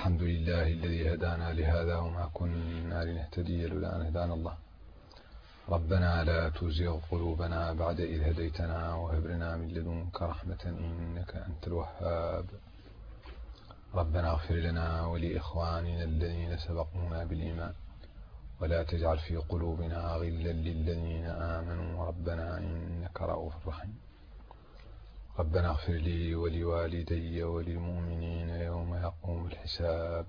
الحمد لله الذي هدانا لهذا وما كنا لنهتدي لولا أن هدانا الله. ربنا لا تزغ قلوبنا بعد إذ هديتنا وهب لنا من لدنك رحمة إنك أنت الوهاب. ربنا اغفر لنا ولإخواننا الذين سبقونا بالإيمان ولا تجعل في قلوبنا غلا للذين آمنوا ربنا إنك رؤوف رحيم. ربنا اغفر لي ولوالدي وللمؤمنين يوم يقوم الحساب.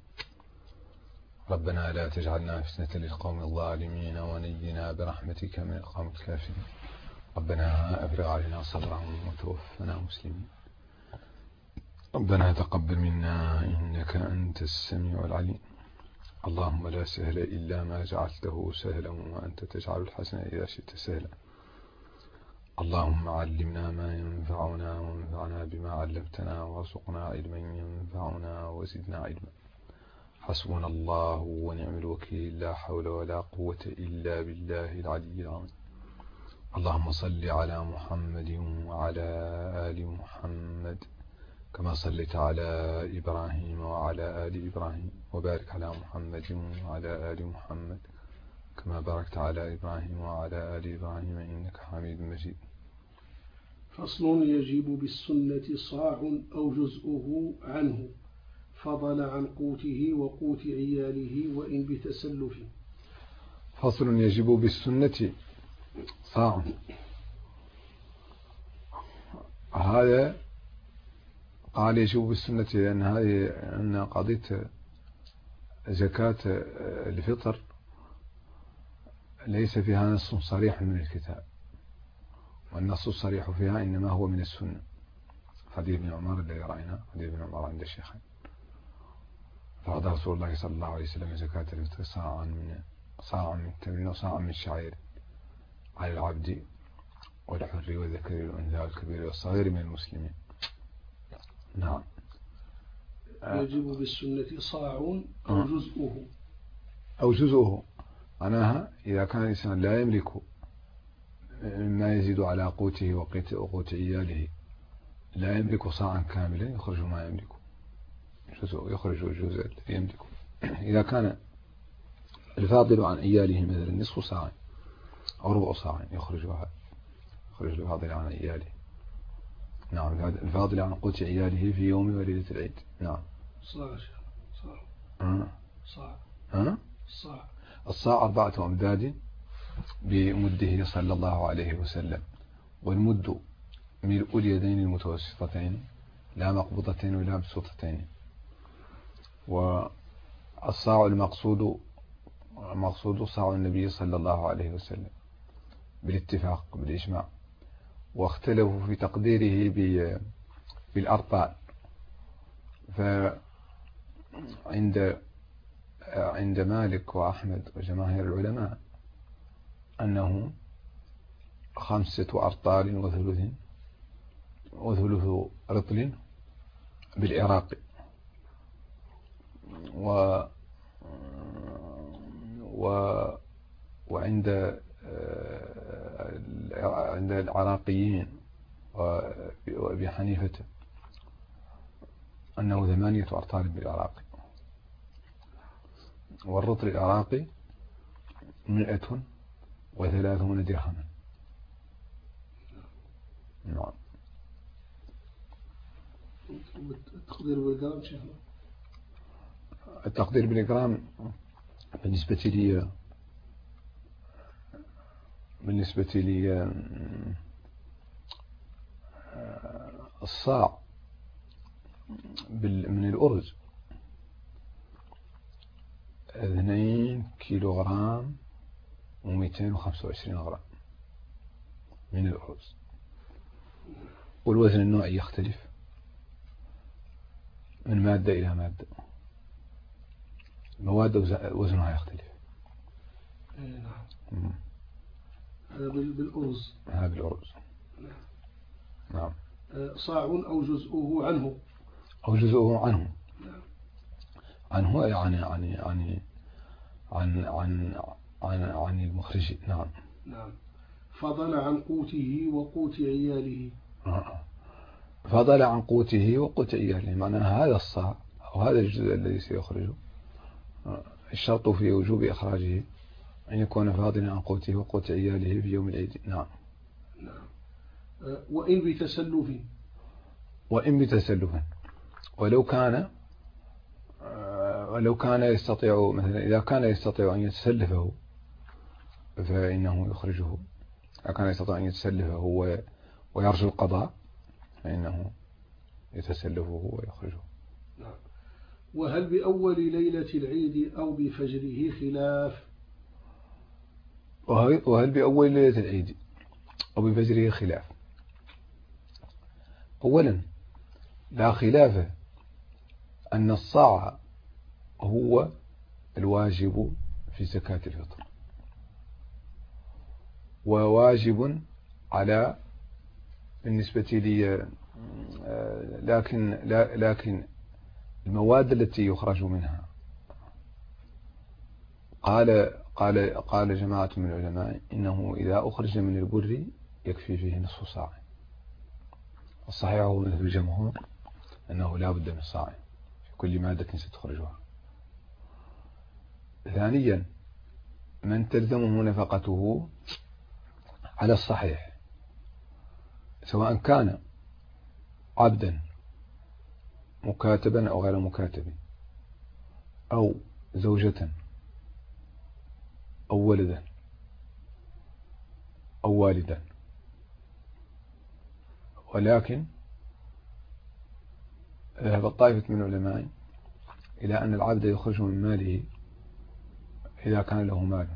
ربنا لا تجعلنا فتنة للقوم الظالمين ونجنا برحمتك من القوم الكافرين. ربنا أفرغ علينا صبرا وتوفنا مسلمين. ربنا تقبل منا إنك أنت السميع العليم. اللهم لا سهل إلا ما جعلته سهلا وأنت تجعل الحسن إذا شئت سهلا. اللهم علمنا ما ينفعنا وانفعنا بما علمتنا وارزقنا علما ينفعنا وزدنا علما. حسبنا الله ونعم الوكيل. لا حول ولا قوة إلا بالله العلي العظيم. اللهم صل على محمد وعلى آل محمد كما صليت على إبراهيم وعلى آل إبراهيم وبارك على محمد وعلى آل محمد كما باركت على إبراهيم وعلى آل إبراهيم إنك حميد مجيد. فصل: يجب بالسنة صاع أو جزءه عنه فضل عن قوته وقوت عياله وإن بتسلف. فصل: يجب بالسنة صاع. هذا قال يجب بالسنة لأن هذه أن قضية زكاة الفطر ليس فيها نص صريح من الكتاب، والنص الصريح فيها إنما هو من السنة. حديث ابن عمر الذي رأينا، حديث ابن عمر عند الشيخين: فرض رسول الله صلى الله عليه وسلم زكاة الفطر صاعا من تمر وصاعا من شعير على العبد والحر والذكر والأنثى والكبير والصغير من المسلمين. نعم. يجب بالسنة صاع أو جزءه. أو جزءه معناها إذا كان الإنسان لا يملك مما يزيد على قوته وقوت عياله، لا يملك صاعا كاملا، يخرج ما يملك جزء، يخرج الجزء الذي يملكه. إذا كان الفاضل عن عياله مثلا نصف صاع أو ربع صاع يخرج الفاضل عن عياله. نعم. الفاضل عن قوت عياله في يوم وليلة العيد. نعم. الصاع 4 أمداد بمده صلى الله عليه وسلم، والمد ملء اليدين المتوسطتين لا مقبضتين ولا مبسوطتين. والصاع المقصود صاع النبي صلى الله عليه وسلم بالاتفاق بالإجماع، واختلفوا في تقديره بالأرطال. عند مالك وأحمد وجماهير العلماء أنه 5 أرطال وثلث رطل بالعراق، وعند العراقيين وأبي حنيفة أنه 8 أرطال بالعراق، والرطل العراقي 130 درهما. نعم. التقدير بالجرام بالنسبة لي الصاع من الأرز 2 كيلوغرام و225 غرام من الأرز. والوزن النوعي يختلف من مادة إلى مادة، المواد وزنها يختلف. نعم. هذا بالأرز. هذا بالأرز. نعم. صاع أو جزءه عنه. أو جزءه عنه. نعم. عنه يعني عن المخرج. نعم. نعم. فضل عن قوته وقوت عياله. فضل عن قوته وقوت عياله، معناها هذا الصاع أو هذا الجزء الذي سيخرجه الشرط في وجوب إخراجه أن يكون فاضلا عن قوته وقوت عياله في يوم العيد. نعم. وإن بتسلف ولو كان يستطيع مثلا إذا كان يستطيع أن يتسلفه فإنه يخرجه. إذا كان يستطيع أن يتسلفه ويرجو القضاء فإنه يتسلفه ويخرجه. وهل بأول ليلة العيد أو بفجره خلاف؟ وهل بأول ليلة العيد أو بفجره خلاف؟ أولا لا خلاف أن الصاع هو الواجب في زكاة الفطر، وواجب على بالنسبة لي، لكن المواد التي يخرج منها قال جماعة من العلماء إنه إذا أخرج من البر يكفي فيه نصف صاع. الصحيح هو مثل الجمهور أنه لا بد من صاع في كل مادة ستخرجها. ثانيا من تلزمه نفقته على الصحيح سواء كان عبدا مكاتبا أو غير مكاتب أو زوجة أو ولدا أو والدا، ولكن ذهب طائفة من العلماء إلى أن العبد يخرج من ماله إذا كان له مال،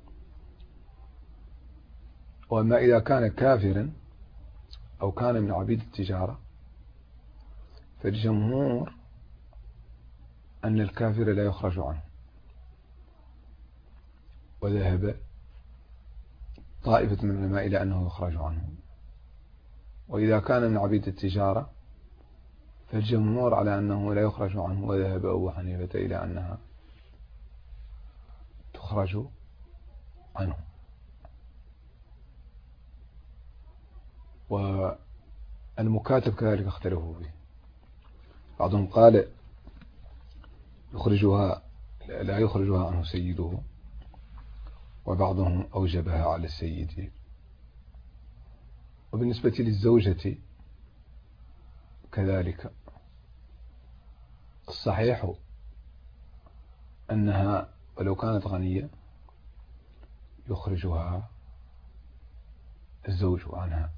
وأما إذا كان كافرا أو كان من عبيد التجارة فالجمهور أن الكافر لا يخرج عنه، وذهب طائفة من العلماء إلى أنه يخرج عنه. وإذا كان من عبيد التجارة فالجمهور على أنه لا يخرج عنه، وذهب أبو حنيفة إلى أنها تخرج عنه. والمكاتب كذلك اختلفوا فيه، بعضهم قال لا يخرجها عنه سيده، وبعضهم أوجبها على السيد. وبالنسبة للزوجة كذلك الصحيح أنها ولو كانت غنية يخرجها الزوج عنها،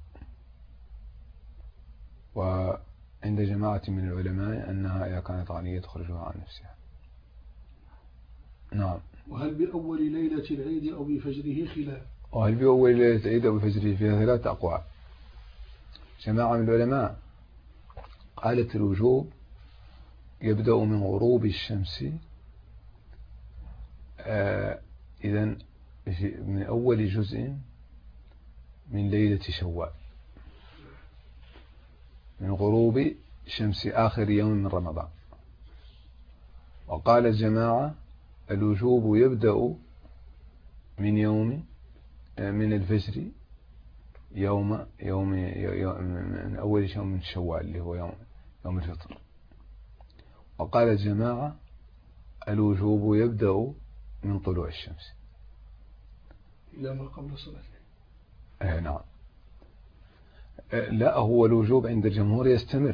وعند جماعة من العلماء أنها إذا كانت غنية تخرجها عن نفسها. نعم. وهل بأول ليلة العيد أو بفجره خلاف؟ وهل بأول ليلة العيد أو بفجره فيها 3 أقوال. جماعة من العلماء قالت الوجوب يبدأ من غروب الشمس، إذن من أول جزء من ليلة شوال، من غروب شمس آخر يوم من رمضان. وقال الجماعة الوجوب يبدأ من الفجر من أول يوم من شوال اللي هو يوم الفطر. وقال الجماعة الوجوب يبدأ من طلوع الشمس إلى ما قبل الصلاة. نعم. لا، هو الوجوب عند الجمهور يستمر.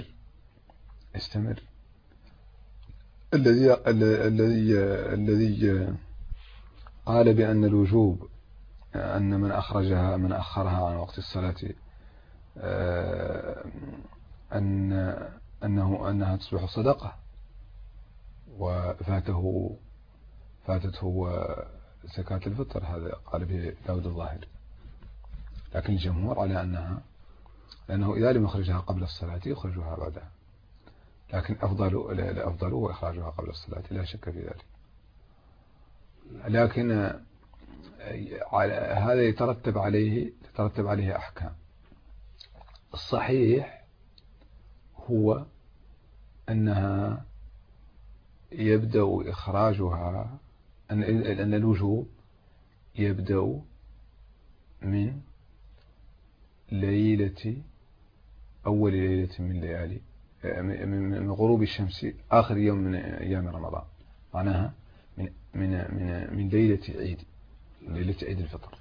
الذي قال بأن الوجوب أن من أخرها عن وقت الصلاة أنها تصبح صدقة وفاتته زكاة الفطر، هذا قال به داود الظاهر. لكن الجمهور على لأنه إذا لم يخرجها قبل الصلاة يخرجها بعدها، لكن الأفضل هو إخراجها قبل الصلاة لا شك في ذلك. لكن هذا يترتب عليه أحكام. الصحيح هو أنها يبدأ إخراجها، أن الوجوب يبدأ من أول ليلة من ليالي من غروب الشمس آخر يوم من أيام رمضان، معناها من ليلة عيد، ليلة عيد الفطر.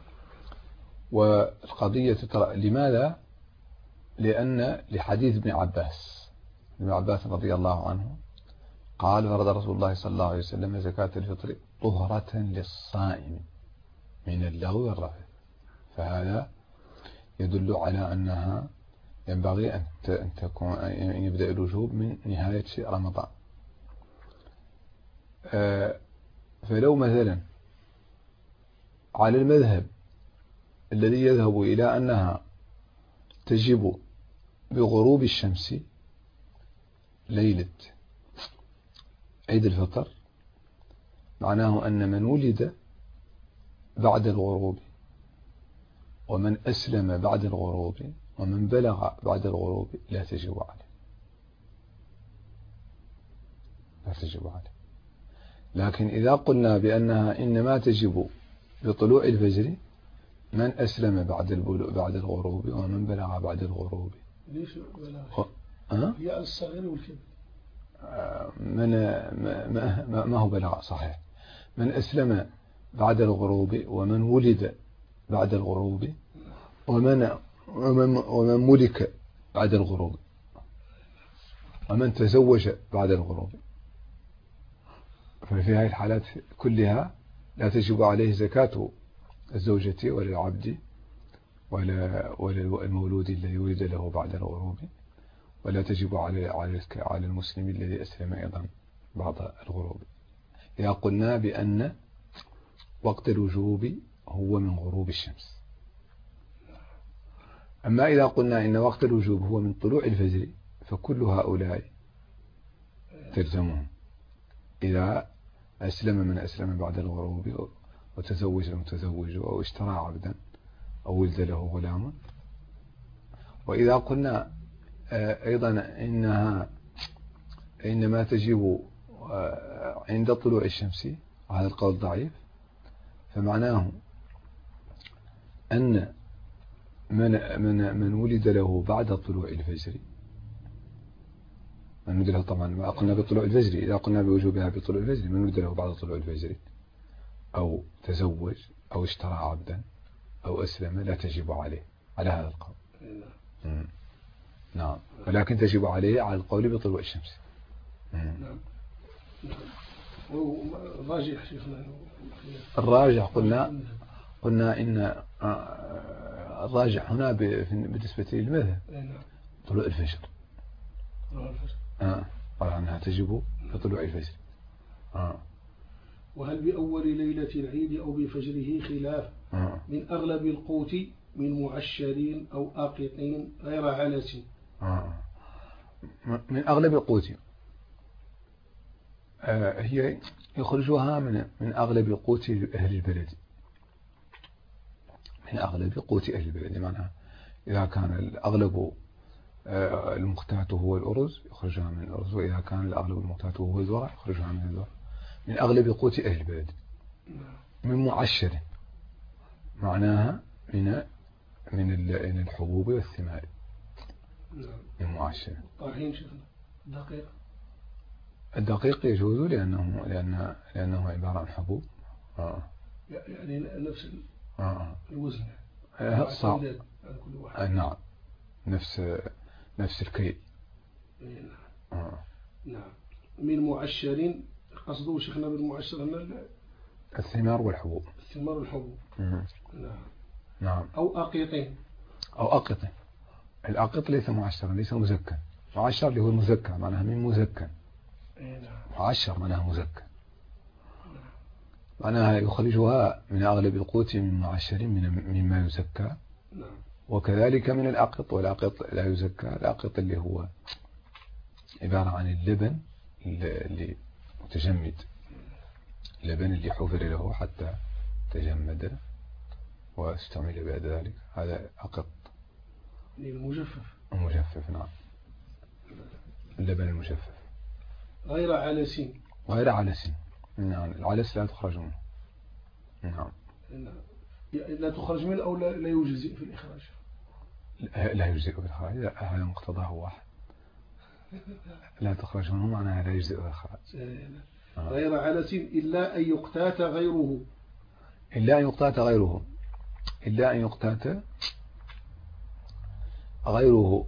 والقضية ترى لماذا؟ لأن لحديث ابن عباس رضي الله عنه قال: فرض رسول الله صلى الله عليه وسلم زكاة الفطر طهرة للصائم من اللغو والرفث. فهذا يدل على أنها ينبغي أن يبدأ الوجوب من نهاية رمضان. فلو مثلا على المذهب الذي يذهب إلى أنها تجب بغروب الشمس ليلة عيد الفطر، معناه أن من ولد بعد الغروب ومن أسلم بعد الغروب ومن بلغ بعد الغروب لا تجب عليه. لكن إذا قلنا بأنها إنما تجب بطلوع الفجر، من أسلم بعد الغروب ومن بلغ بعد الغروب. ليش بلغ؟ هي الصغير والكبير. ما هو بلغ صحيح. من أسلم بعد الغروب ومن ولد بعد الغروب ومن ملك بعد الغروب ومن تزوج بعد الغروب، ففي هذه الحالات كلها لا تجب عليه زكاة الزوجة ولا العبد ولا المولود الذي ولد له بعد الغروب، ولا تجب على المسلم الذي أسلم أيضا بعد الغروب، إذا قلنا بأن وقت الوجوب هو من غروب الشمس. أما إذا قلنا إن وقت الوجوب هو من طلوع الفجر، فكل هؤلاء تلزمهم. إذا أسلم من أسلم بعد الغروب، وتزوج المتزوج، أو اشترى عبدا، أو ولد له غلام. وإذا قلنا أيضا إنما تجب عند طلوع الشمس، وهذا القول ضعيف، فمعناه أن من ولد له بعد طلوع الفجر، من ولد له، طبعا ما قلنا بطلوع الفجر، إذا قلنا بوجوبها بطلوع الفجر، من ولد له بعد طلوع الفجر أو تزوج أو اشترى عبدا أو أسلم لا تجب عليه على هذا القول. نعم، ولكن تجب عليه على القول بطلوع الشمس. نعم. الراجح شيخنا، الراجح قلنا إن الراجح هنا بالنسبة للمذهب طلوع الفجر. قال عنها تجب بطلوع الفجر. وهل بأول ليلة العيد أو بفجره خلاف من أغلب القوت من معشرين أو آقطين غير علس. من أغلب القوت هي يخرجها من أغلب قوت أهل البلد، من أغلب قوت أهل البلد، معناها إذا كان الأغلب المختات هو الأرز يخرجها من الأرز، وإذا كان الأغلب المختات هو الذرة يخرجها من الذرة، من أغلب قوت أهل البلد. من معشر معناها من الحبوب والثمار. من معشر. طاحين شيخنا. دقيق. الدقيق يجوز لأنه عبارة عن حبوب. يعني نفس الوزن. صعب. نعم، نفس الكيل. نعم. من معشرين قصده شيخنا بالمعشر هنا الثمار والحبوب. الثمار والحبوب. نعم. أو أقيطين. الأقط ليس معشرا، ليس مزكا. معشر اللي هو المزكى، معناها من مزكى. معشر معناها مزكى. معناها يخرجها من أغلب القوت من معشر مما يزكى. وكذلك من الأقط، والأقط لا يزكى. الأقط اللي هو عبارة عن اللبن اللي متجمد، اللبن اللي حفر له حتى تجمد واستعمل بعد ذلك، هذا أقط. المجفف. نعم، اللبن المجفف. غير علس. نعم، العلس لا تخرج منه. نعم. لا تخرج منه أو لا يجزئ في الإخراج. لا يجزئ في الإخراج، هذا مقتضاه واحد. لا تخرج منه معناها لا يجزئ الإخراج. غير علس إلا أن يقتات غيره. إلا أن يقتات غيره. إلا أن يقتات غيره.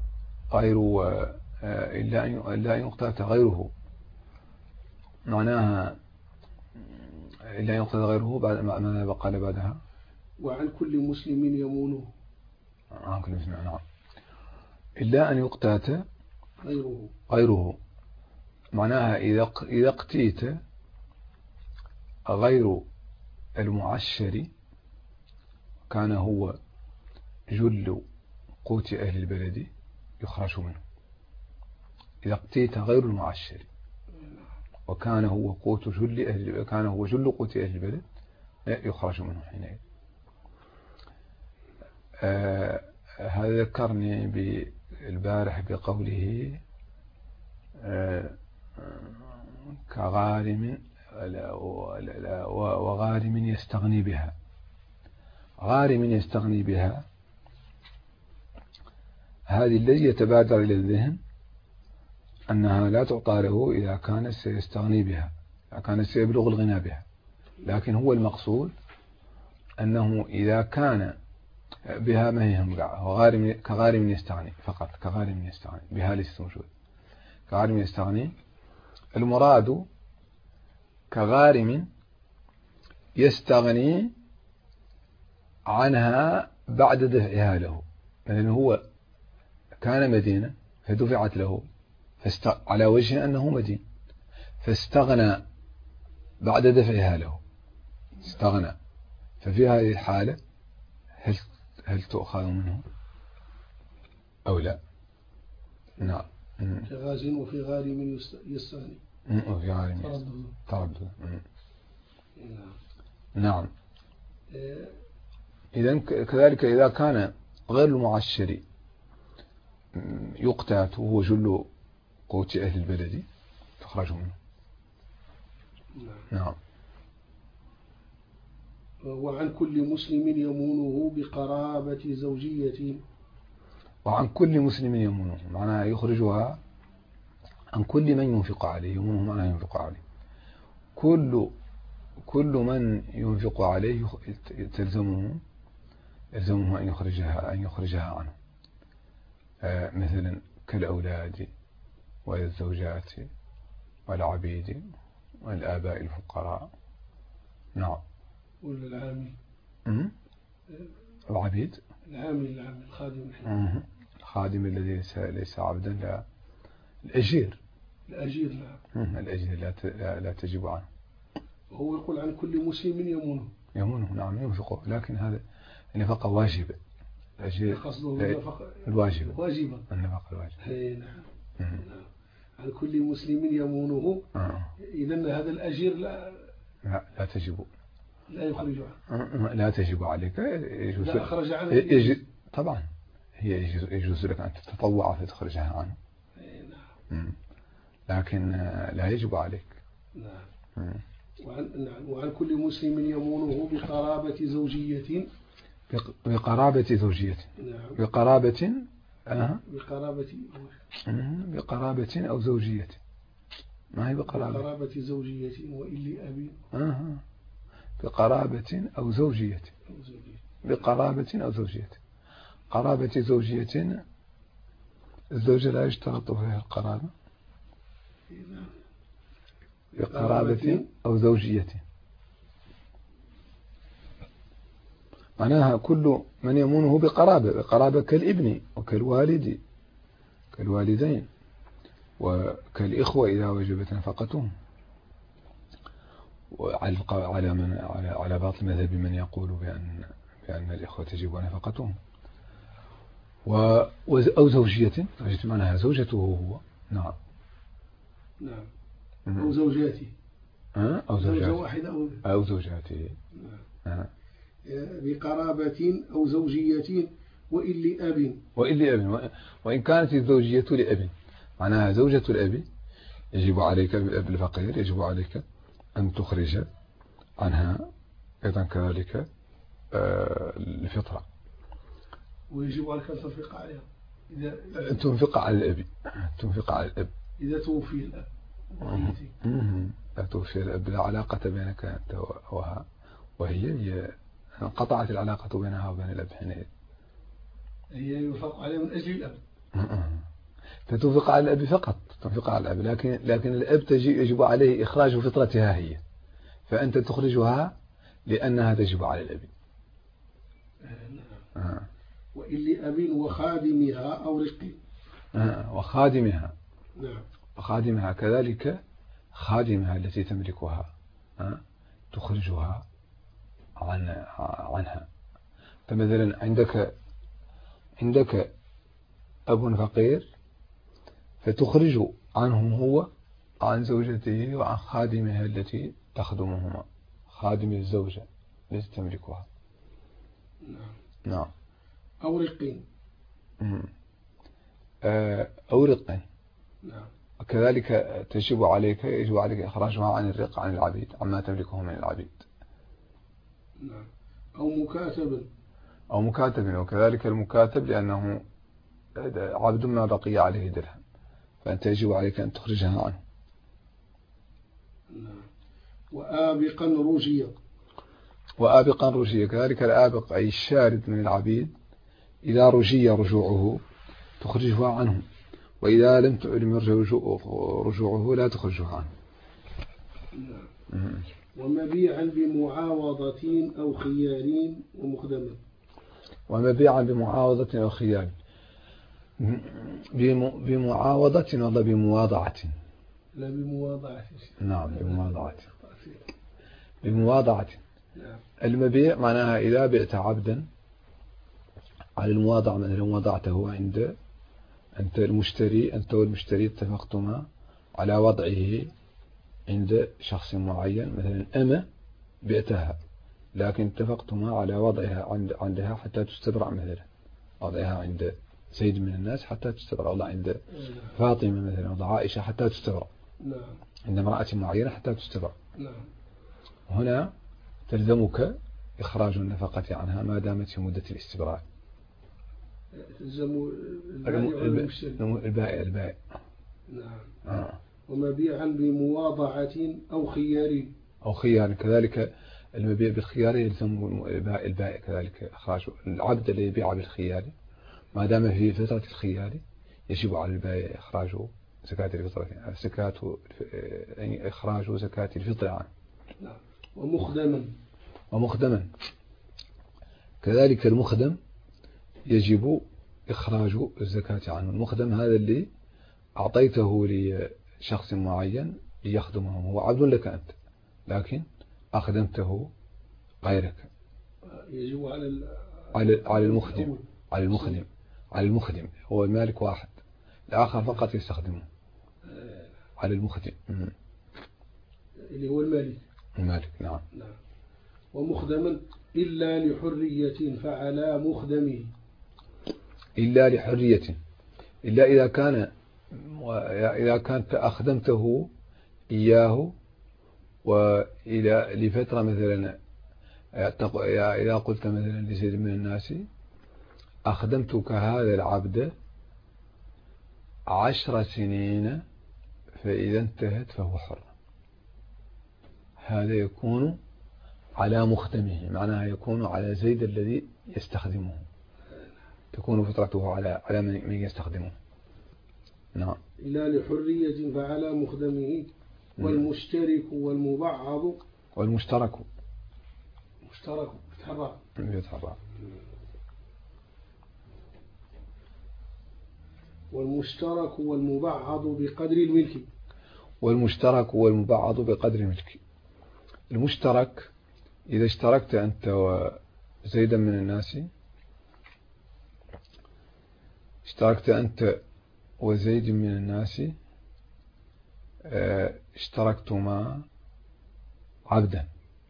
إلا أن يقتات غيره معناها إلا أن يقتات غيره. بعد ماذا قال بعدها؟ وعن كل مسلم يمونه. عن كل مسلم. نعم. إلا أن يقتات غيره معناها إذا اقتيت غير المعشر كان هو جل قوت أهل البلد يخرج منه. إذا اقتيت غير المعشر وكان هو قوت جل قوت أهل البلد يخرج منه حينئذ. هذا ذكرني بالبارح بقوله كغارم وغارم يستغني بها. غارم يستغني بها هذه الذي يتبادر إلى الذهن أنها لا تعطى له إذا كان سيستغني بها، إذا كان سيبلغ الغنى بها، لكن هو المقصود أنه إذا كان بها ما هي هم كغارم يستغني فقط. كغارم يستغني بها ليست موجود. كغارم يستغني المراد كغارم يستغني عنها بعد دفعها له. لأنه هو كان مدينة فدفعت له على وجه أنه مدين فاستغنى بعد دفعها له. استغنى. ففي هذه الحالة هل تؤخذ منه أو لا؟ نعم. في غاز وفي غارم يستغني. وفي غارم تردد. نعم. إذن كذلك إذا كان غير المعشر يقتات وهو جل قوت أهل البلد تخرج منه. نعم. وعن كل مسلم يمونه بقرابة زوجية. وعن كل مسلم يمونه معناها يخرجها عن كل من ينفق عليه. يمونه معناها ينفق عليه. كل من ينفق عليه يلزمه أن يخرجها عنه. مثلا كالأولاد والزوجات والعبيد والآباء الفقراء. نعم. والعامل. العبيد. العامل الخادم. الخادم الذي ليس عبدا. لا الأجير. نعم. الأجير لا تجب عنه. وهو يقول عن كل مسلم يمونه. نعم ينفقه، لكن هذا النفقة واجبة. الأجير الواجبة. النفقة الواجبة. نعم. عن كل مسلم يمونه. إذن هذا الأجير لا تجب. لا يخرج عنه. لا تجب عليك. لا أخرج عنه. طبعا هي يجوز لك أن تتطوع فتخرجها عنه. نعم. لكن لا يجب عليك. نعم. وعن كل مسلم يمونه بقرابة زوجية. بقرابة زوجية. نعم. بقرابة أو زوجية. ما هي بقرابة؟ بقرابة زوجية وإلي أبي. بقرابة أو زوجية. بقرابة أو زوجية. قرابة زوجية الزوجة لا يشترط فيها القرابة. بقرابة أو زوجية معناها كل من يمونه بقرابة كالابن كالوالدين وكالإخوة إذا وجبت نفقتهم. على باطل مذهب من يقول بأن الإخوة تجب نفقتهم. أو زوجية معناها زوجته هو. نعم. أو زوجاته. أو زوجة واحدة أو زوجاته. بقرابة أو زوجية وإلي أب. وإن كانت الزوجية لأب معناها زوجة الأب يجب عليك الأب الفقير يجب عليك أن تخرج عنها أيضا كذلك الفطرة. ويجب عليك أن تنفق عليها. تنفق على الأب، تنفق على الأب إذا توفي الأب. لا توفي الأب، لا علاقة بينك أنت وهي انقطعت العلاقة بينها وبين الأب حينئذ. هي ينفق عليه من أجل الأب. فتنفق على الأب فقط، تنفق على الأب، لكن الأب يجب عليه إخراج فطرتها هي، فأنت تخرجها لأنها تجب على الأب. وإن لأب وخادمها أو رق. وخادمها. نعم. وخادمها كذلك، خادمها التي تملكها تخرجها عنها. فمثلا عندك أب فقير، فتخرج عنه هو عن زوجته وعن خادمها التي تخدمهما، خادم الزوجة التي تملكها. نعم. أو رق. أو رق. نعم. كذلك يجب عليك إخراجها عن الرق، عن العبيد، عما تملكه من العبيد. نعم. أو مكاتب، وكذلك المكاتب لأنه عبد ما بقي عليه درهم، فأنت يجب عليك أن تخرجها عنه. نعم. وآبقا رجية كذلك، الآبق أي الشارد من العبيد، إذا رجي رجوعه تخرجها عنه، وإذا لم تعلم رجوعه لا تخرجها عنه. نعم. ومبيعا بمعاوضة أو خيار ومخدما. ومبيعا بمعاوضة أو خيار، بمعاوضة ولا بمواضعة؟ لا بمواضعة. نعم بمواضعة. نعم. المبيع معناها إذا بعت عبدا على المواضعة، مثلا وضعته عند أنت والمشتري اتفقتما على وضعه عند شخص معين، مثلا أما بعتها، لكن اتفقتما على وضعها عندها حتى تستبرع، مثلا وضعها عند سيد من الناس حتى تستبرع، والله عند فاطمة مثلا، وضع عائشة حتى تستبرع. نعم. عند امرأة معينة حتى تستبرع. نعم. هنا تلزمك إخراج النفقة عنها ما دامت في مدة الاستبراء. تلزم البائع. نعم. ومبيعا بمواضعة أو خيار كذلك، المبيع بالخيار يلزم البائع كذلك إخراج العبد الذي يبيع بالخيار، ما دام في فترة الخيار يجب على البائع إخراج زكاة الفطرة، إخراج زكاة الفطر عنه. نعم. ومخدما كذلك، المخدم يجب إخراج الزكاة عنه. المخدم هذا اللي أعطيته لشخص معين ليخدمه، هو عبد لك أنت، لكن أخدمته غيرك. يجب على المخدم هو المالك واحد، الآخر فقط يستخدمه. على المخدم اللي هو المالك. نعم. ومخدما إلا لحرية فعلى مخدمه. إلا لحرية، إلا إذا كانت أخدمته إياه وإلى لفترة، مثلا إذا قلت مثلا لسيد من الناس أخدمتك هذا العبد 10 سنين، فإذا انتهت فهو حر، هذا يكون على مخدمه، معناها يكون على زيد الذي يستخدمه، تكون فترته على من يستخدمه. نعم. إلا لحرية فعلى مخدمه. والمشترك والمبعض. والمشترك يتحرى. والمشترك والمبعض بقدر الملك. المشترك إذا اشتركت أنت وزيدا من الناس، اشتركتما عبدا،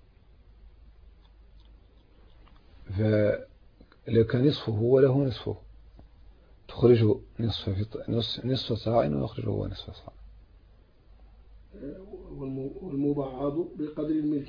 فلك نصفه وله نصفه، تخرجه نصف صاع ويخرجه هو نصف صاع. والمبعض بقدر الملك.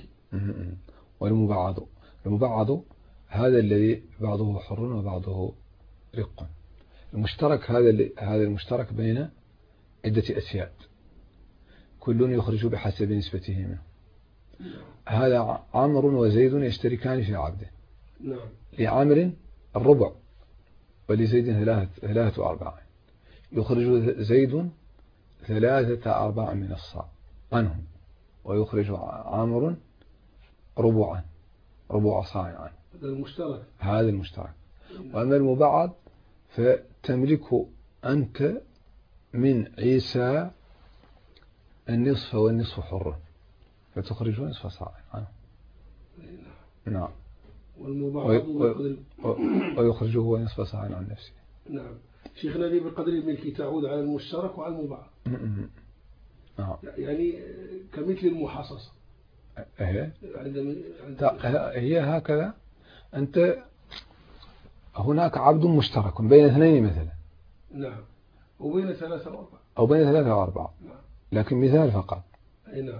المبعض هذا الذي بعضه حر وبعضه رق، المشترك هذا المشترك بين عدة أسياد كل يخرج بحسب نسبته منه. هذا عمرو وزيد يشتركان في عبده. نعم. لعمر الربع ولزيد 3/4. يخرج زيد 3/4 من الصاع عنهم، ويخرج عمرو ربع صاع عنه. هذا المشترك. وأما المبعض فتملك أنت من عيسى النصف والنصف حر، فتخرج نصف صاع عنه. نعم. ويخرجه هو نصف صاع عن نفسه. نعم. شيخنا هذه بقدر الملك تعود على المشترك وعلى المبعض. نعم. يعني كمثل المحاصصة. هي هكذا. أنت هناك عبد مشترك بين اثنين مثلا. نعم. وبين 3 و4. أو بين 3 و4. نعم. لكن مثال فقط. أي نعم.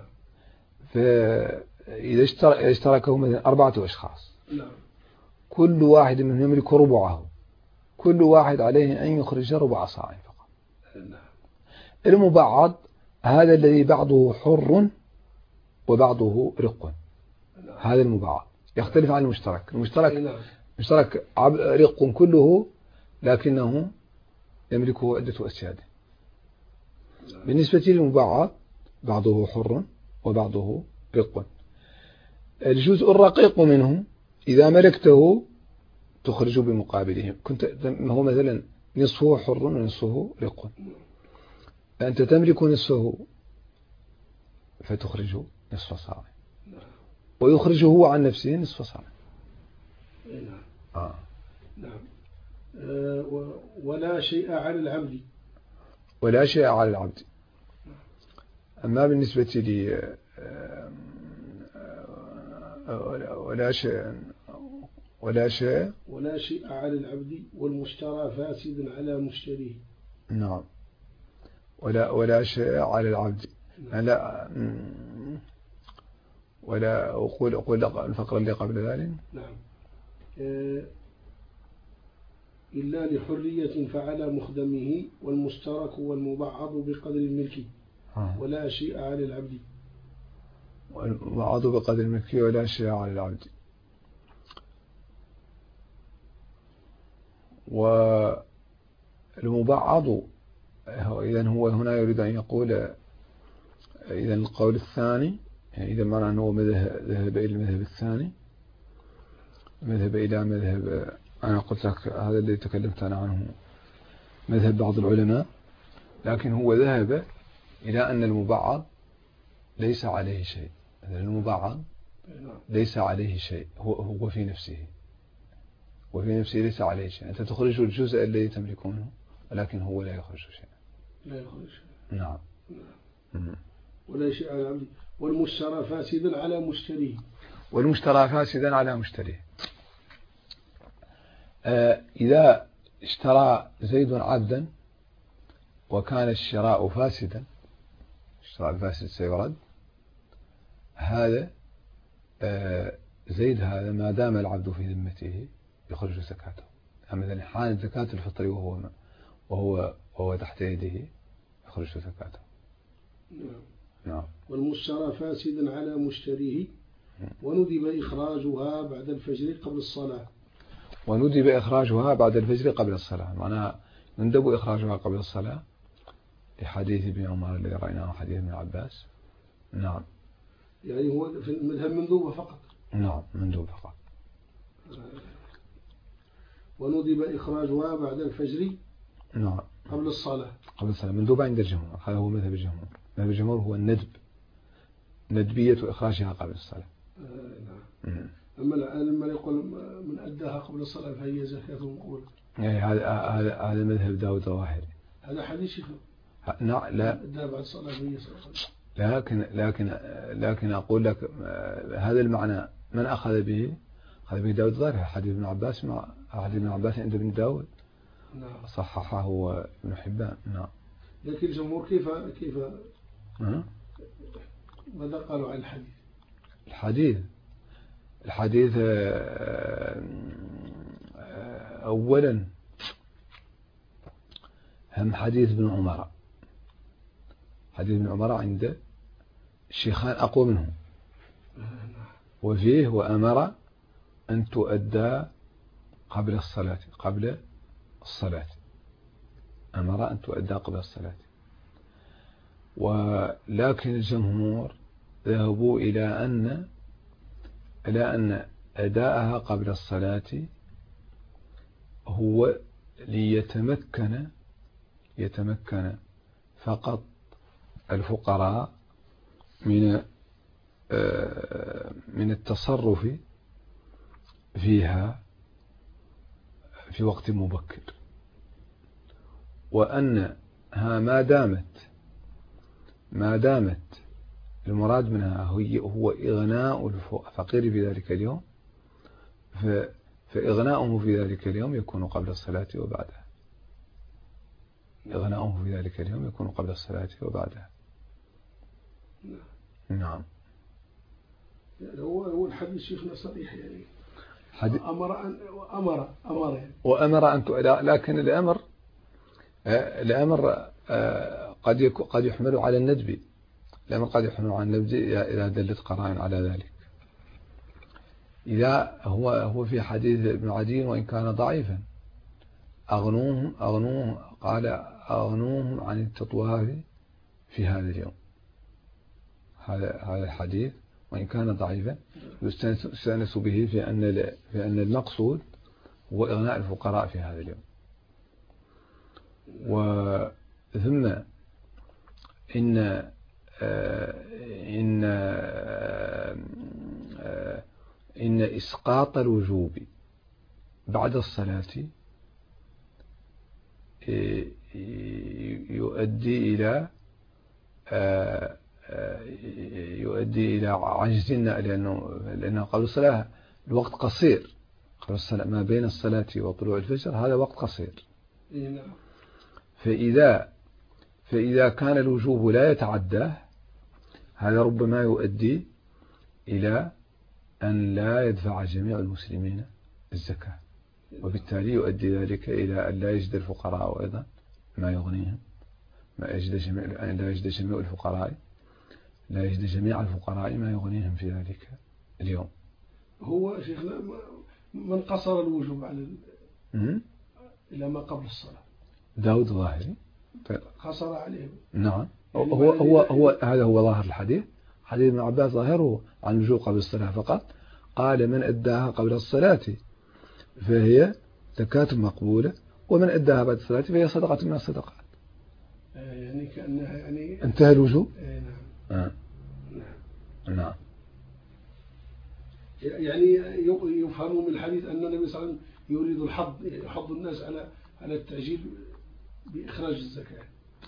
فإذا اشتركه مثلا 4 أشخاص. نعم. كل واحد منهم يملك ربعه، كل واحد عليه أن يخرج ربع صاع فقط. نعم. المبعض هذا الذي بعضه حر وبعضه رق. نعم. هذا المبعض يختلف عن المشترك. نعم. المشترك رق كله لكنه يملكه عدة أسياد. نعم. بالنسبة للمبعض بعضه حر وبعضه رق. الجزء الرقيق منه إذا ملكته تخرج بمقابله. هو مثلا نصفه حر ونصفه رق، أنت تملك نصفه فتخرج نصف صاع، ويخرجه هو عن نفسه نصف صاع. نعم. نعم. ولا شيء على العبد. ولا شيء على العبد. أما بالنسبة لي ولا شيء على العبد والمشترى فاسد على مشتريه. نعم. ولا شيء على العبد. لا ولا أقول الفقرة اللي قبل ذلك. نعم. إلا لحرية فعلى مخدمه والمشترك والمبعض بقدر الملك. ولا شيء على العبد. والمبعض بقدر الملك ولا شيء على العبد. والمبعض إذن هو هنا يريد أن يقول إذن القول الثاني، يعني إذا معنى أنه ذهب إلى المذهب الثاني، ذهب إلى مذهب، أنا قلت لك هذا الذي تكلمت أنا عنه مذهب بعض العلماء، لكن هو ذهب إلى أن المبعض ليس عليه شيء. المبعض ليس عليه شيء، هو في نفسه، وفي نفسه ليس عليه شيء. أنت تخرج الجزء الذي تملكونه ولكن هو لا يخرج شيء. لا يخرج شيء. نعم. ولا شيء على عبده. والمشترى فاسدا على مشتريه. والمشترى فاسدا على مشتريه. إذا اشترى زيد عبدا وكان الشراء فاسدا، الشراء الفاسد سيرد، هذا زيد هذا ما دام العبد في ذمته يخرج زكاته. مثلا حانت زكاة الفطر وهو تحت يده يخرج زكاته. نعم. والمشترى فاسدا على مشتريه وندب إخراجها بعد الفجر قبل الصلاة. وندب إخراجها بعد الفجر قبل الصلاة، معناها يندب إخراجها قبل الصلاة لحديث ابن عمر الذي رأيناه، حديث ابن عباس. نعم. يعني هو في المذهب مندوبة فقط. نعم مندوبة فقط. وندب إخراجها بعد الفجر. نعم. قبل الصلاة. قبل الصلاة مندوبة عند الجمهور. هذا هو مذهب الجمهور. مذهب الجمهور هو الندب، ندبية إخراجها قبل الصلاة. نعم. أما لما يقول من أداها قبل الصلاة فهي زكاة مقبولة. يعني هذا مذهب داود الظاهري. هذا حديث شيخ. نعم. لا. أداها بعد الصلاة فهي صلاة. لكن أقول لك هذا المعنى من أخذ به؟ أخذ به داود الظاهري، حديث ابن عباس مع حديث ابن عباس عند ابن داود. نعم. صححه ابن حبان. نعم. لكن الجمهور كيف ماذا قالوا عن الحديث أولا هم حديث ابن عمر. حديث ابن عمر عند الشيخان أقوى منه، وفيه وأمر أن تؤدى قبل الصلاة. أمر أن تؤدى قبل الصلاة. ولكن الجمهور ذهبوا إلى أن أداءها قبل الصلاة هو ليتمكن فقط الفقراء من التصرف فيها في وقت مبكر، وأنها ما دامت المراد منها هو إغناء الفقير في ذلك اليوم، فإغناؤه في ذلك اليوم يكون قبل الصلاة وبعدها. إغناؤه في ذلك اليوم يكون قبل الصلاة وبعدها. نعم. هو الحديث شيخنا صريح يعني. وأمر أن تؤدى، لكن الأمر قد يحمل على الندب. الأمر قد يحمل على الندب إذا دلت قرائن على ذلك. إذا هو في حديث ابن عدي وإن كان ضعيفا، قال أغنوهم عن التطواف في هذا اليوم. هذا الحديث وإن كان ضعيفا يستأنس به في أن المقصود هو إغناء الفقراء في هذا اليوم. ثم إن إسقاط الوجوب بعد الصلاة يؤدي إلى عجزنا، لأنه قبل الصلاة الوقت قصير. قبل الصلاة ما بين الصلاة وطلوع الفجر هذا وقت قصير. فإذا كان الوجوب لا يتعداه، هذا ربما يؤدي إلى أن لا يدفع جميع المسلمين الزكاة، وبالتالي يؤدي ذلك إلى أن لا يجد الفقراء أيضا ما يغنيهم، لا يجد جميع الفقراء ما يغنيهم في ذلك اليوم. هو شيخنا من قصر الوجوب على إلى ما قبل الصلاة، داود الظاهري قصر عليه. نعم. هو هذا هو ظاهر الحديث. حديث ابن عباس ظاهره عن الوجوب قبل الصلاة فقط. قال من أداها قبل الصلاة فهي زكاة مقبولة، ومن أداها بعد الصلاة فهي صدقة من الصدقات. يعني كأنها يعني انتهى الوجوب. نعم. نعم. يعني يفهم من الحديث أن النبي صلى الله عليه وسلم يريد يحض الناس على التعجيل بإخراج الزكاة.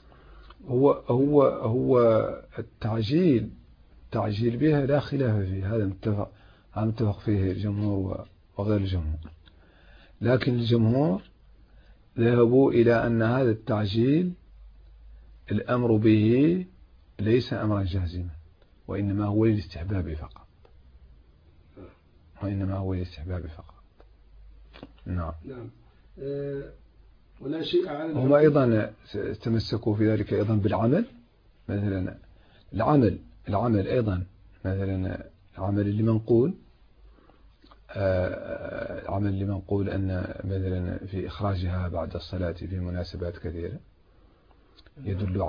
هو التعجيل بها لا خلاف فيه، هذا متفق فيه الجمهور وغير الجمهور. لكن الجمهور ذهبوا إلى أن هذا التعجيل الأمر به ليس أمرا جازما، وإنما هو للاستحباب فقط. نعم. ولا شيء على هم أيضا تمسكوا في ذلك أيضا بالعمل. مثلا العمل أيضا، مثلا العمل اللي منقول أن مثلا في إخراجها بعد الصلاة في مناسبات كثيرة يدل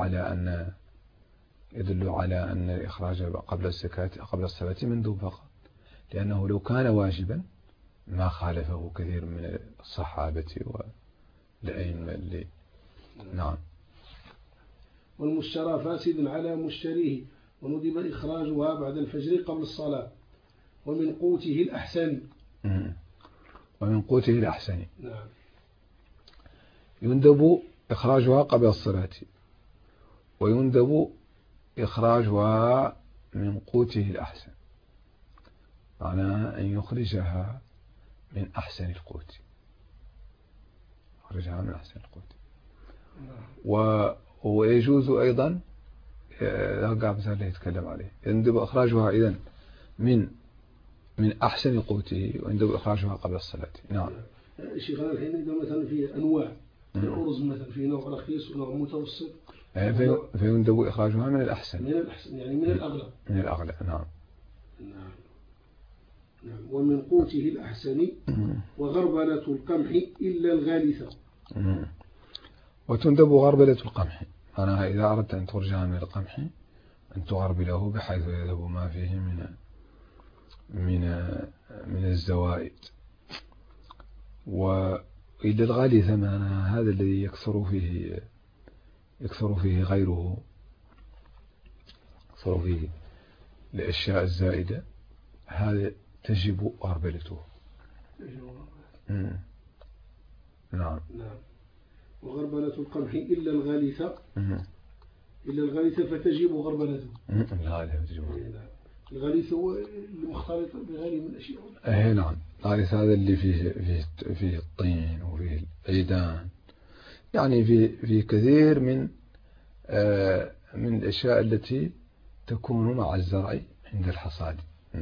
على أن الإخراج قبل الصلاة مندوب فقط، لأنه لو كان واجبا ما خالفه كثير من الصحابة والأئمة. نعم. والمشترى فاسد على مشتريه، وندب إخراجها بعد الفجر قبل الصلاة، ومن قوته الأحسن. نعم. يندب إخراجها قبل الصلاة، ويندب إخراجها من قوته الأحسن، معناها أن يخرجها من أحسن القوت. ويجوز أيضا قاعد مثلا يتكلم عليه، يندب إخراجها إذن من أحسن قوته، ويندب إخراجها قبل الصلاة. نعم. شيخنا الحين إذا مثلا في أنواع الأرز مثلا في نوع رخيص ونوع متوسط، فيندب إخراجها من الأحسن، من الأحسن يعني من الأغلى. من الأغلى. نعم. نعم. ومن قوته الأحسن وغربلة القمح إلا الغالثة. وتندب غربلة القمح، أنا إذا أردت أن تخرجها من القمح أن تغربله بحيث يذهب ما فيه من الزوائد. وإلى الغالثة معناها هذا الذي يكثر فيه غيره، يكثر فيه الأشياء الزائدة، هذا تجب غربلته. نعم. وغربلة القمح إلا الغالثة، إلا الغالثة فتجب غربلته. الغالث هو المختلط بغيره من الأشياء. نعم. الغالث هذا اللي فيه الطين وفيه العيدان، يعني في كثير من الأشياء التي تكون مع الزرع عند الحصاد.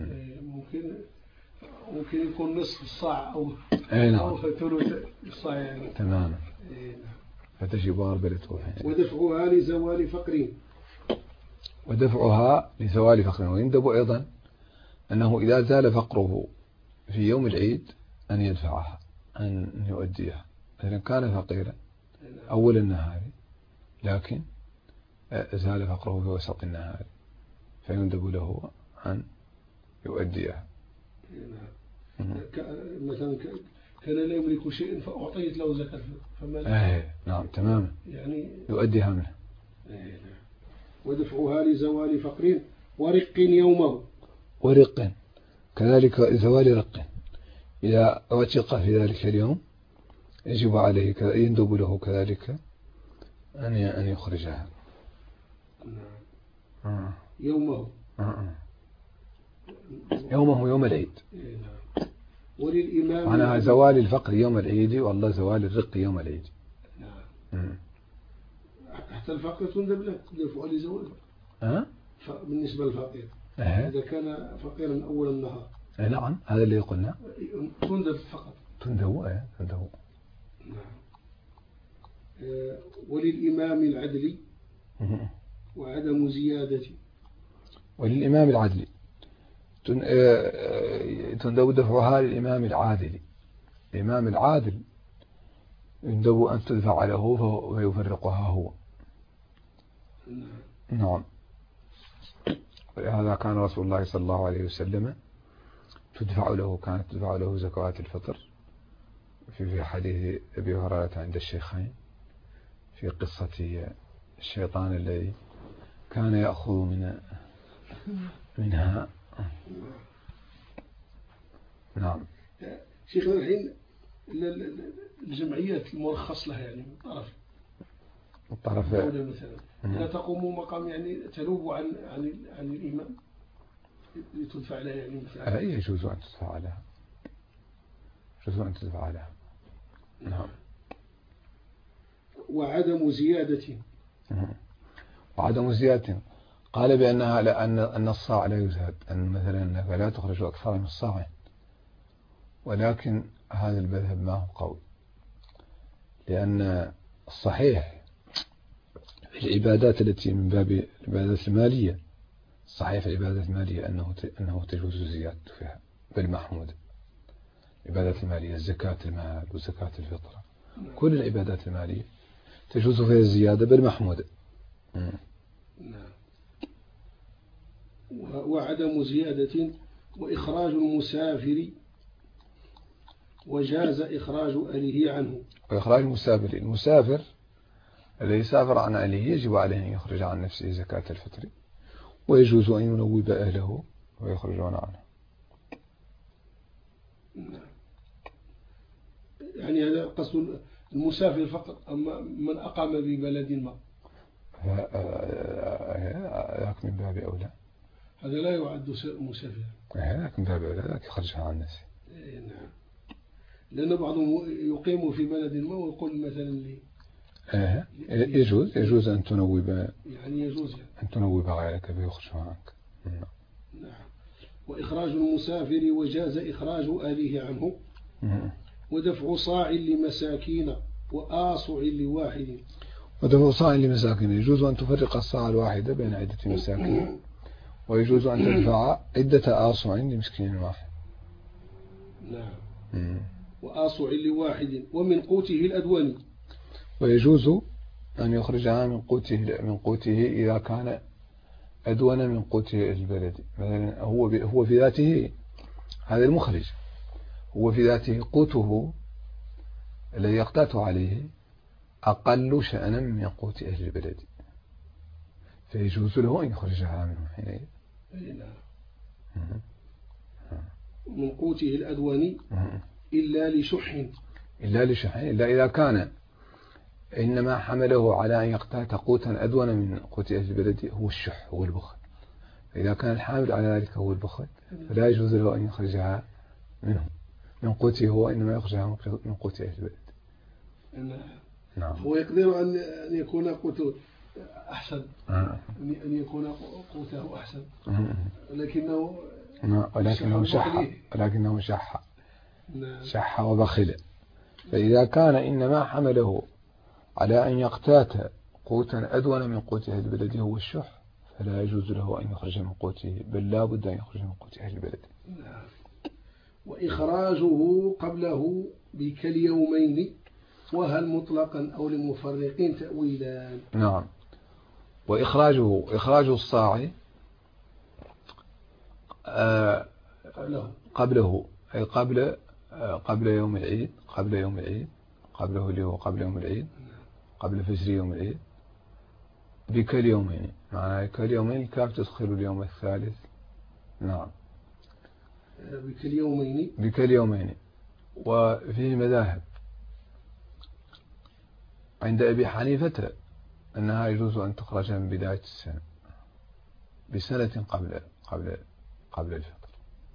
ممكن يكون نصف الصاع أو ثلث الصاع يعني. تماما. فتجب غربلته. ودفعها لزوال فقر. ودفعها لزوال فقر. ويندب أيضا أنه إذا زال فقره في يوم العيد أن يدفعها، أن يؤديها. مثلا كان فقيرا أول النهار لكن زال فقره في وسط النهار، فيندب له أن يؤديها. مثلا كان لا يملك شيء فأعطيت له زكاة فما نعم تماما، يعني يؤديها منه. ودفعها لزوال فقر ورق يومه. ورق كذلك زوال رق، إذا وثق في ذلك اليوم يجب عليه يندب له كذلك أن يخرجها. يومه. يومه يوم العيد. وللإمام معناها زوال الفقر يوم العيد، والله زوال الرق يوم العيد. حتى الفقر تندب له دفع لزوال. بالنسبة للفقير إذا كان فقيرا أول النهار. نعم هذا اللي قلنا. تندب فقط. تندب. وللإمام العدل وعدم زيادة. وللإمام العدل تندب دفعها للإمام العادل. الإمام العادل يندب أن تدفع له ويفرقها هو. نعم. ولهذا كان رسول الله صلى الله عليه وسلم كانت تدفع له زكوات الفطر في حديث أبي هريرة عند الشيخين في قصة الشيطان الذي كان يأخذ منها. نعم. شيخنا الحين الجمعيات المرخص لها يعني من طرف الدولة مثلا لا تقوم مقام يعني تنوب عن الإمام لتدفع لها يعني مثلا. يجوز أن تدفع لها. نعم. وعدم زيادة. قال بأنها أن الصاع لا يزاد، أن مثلا أنك لا تخرج أكثر من الصاع، ولكن هذا المذهب ما هو قوي، لأن الصحيح في العبادات التي من باب العبادات المالية، الصحيح في العبادات المالية أنه تجوز الزيادة فيها بل محمود. العبادات المالية زكاة المال وزكاة الفطر، كل العبادات المالية تجوز فيها الزيادة بل محمود. وعدم زيادة وإخراج المسافر وجاز إخراج أهله عنه. وإخراج المسافر الذي سافر عن أهله يجب عليه أن يخرج عن نفسه زكاة الفطر، ويجوز أن ينوب أهله ويخرجون عنه. يعني هذا قصد المسافر فقط، أما من أقام ببلد ما ذاك من باب أولى، هذا لا يعد مسافر. ذاك من باب أولى، ذاك يخرجها عن نفسه. نعم. لأن بعضهم يقيم في بلد ما ويقول مثلا لي يجوز أن تنوب، يعني يجوز أن تنوب غيرك فيخرجها عنك. نعم. وإخراج المسافر وجاز إخراج أهله عنه. ودفع صاع لمساكين وآصع لواحد. ودفع صاع لمساكين. يجوز أن تفرق الصاع الواحدة بين عدة مساكين، ويجوز أن تدفع عدة آصع لمسكين واحد. نعم. وآصع لواحد ومن قوته الأدواني. ويجوز أن يخرجها من قوته إذا كان أدون من قوته البلد. مثلا هو في ذاته هذا المخرج، هو في ذاته قوته الذي يقتات عليه أقل شأنا من قوت أهل البلد، فيجوز له أن يخرجها منه حينئذ. من قوته الأدواني إلا لشح. إلا إذا كان إنما حمله على أن يقتات قوتا أدون من قوت أهل البلد هو الشح، هو البخل. فإذا كان الحامل على ذلك هو البخل فلا يجوز له أن يخرجها منه من قوته هو، إنما يخرجها من قوت أهل البلد. نعم. هو يقدر أن يكون قوته أحسن، أن يكون قوته أحسن، ولكنه شح وبخل. فإذا كان إنما حمله على أن يقتات قوتا أدون من قوت أهل البلد هو الشح فلا يجوز له أن يخرج من قوته، بل لا بد أن يخرج من قوت أهل البلد. وإخراجه قبله بكاليومين، وهل مطلقا أو للمفرقين تأويلان. نعم. إخراج الصاع قبله أي قبل يوم العيد، قبله اللي هو قبل يوم العيد، قبل فجر يوم العيد، بكاليومين. معناه كاليومين كاف تدخل اليوم الثالث. نعم. بكاليومين. وفيه مذاهب عند أبي حنيفة أنها يجوز أن تخرج من بداية السنة بسنة قبل الفطر.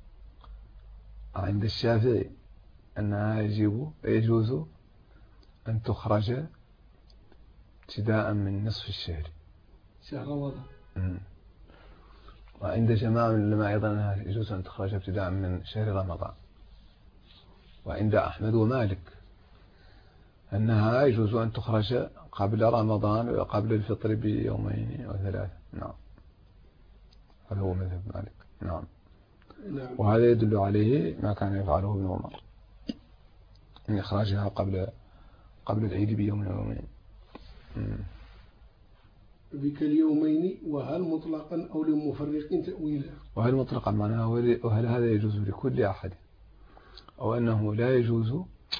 عند الشافعي أنها يجوز أن تخرج ابتداء من نصف الشهر، شهر رمضان. وعند جماعة من العلماء أيضا أنها يجوز أن تخرج ابتداء من شهر رمضان. وعند أحمد ومالك أنها يجوز أن تخرج قبل رمضان وقبل الفطر بيومين أو ثلاثة. نعم. هذا هو مذهب مالك. نعم. وهذا يدل عليه ما كان يفعله ابن عمر من إخراجها قبل العيد بيوم أو يومين. بكاليومين. وهل مطلقا أو للمفرقين تأويلا. وهل مطلقا معناه وهل هذا يجوز لكل أحد أو أنه لا يجوز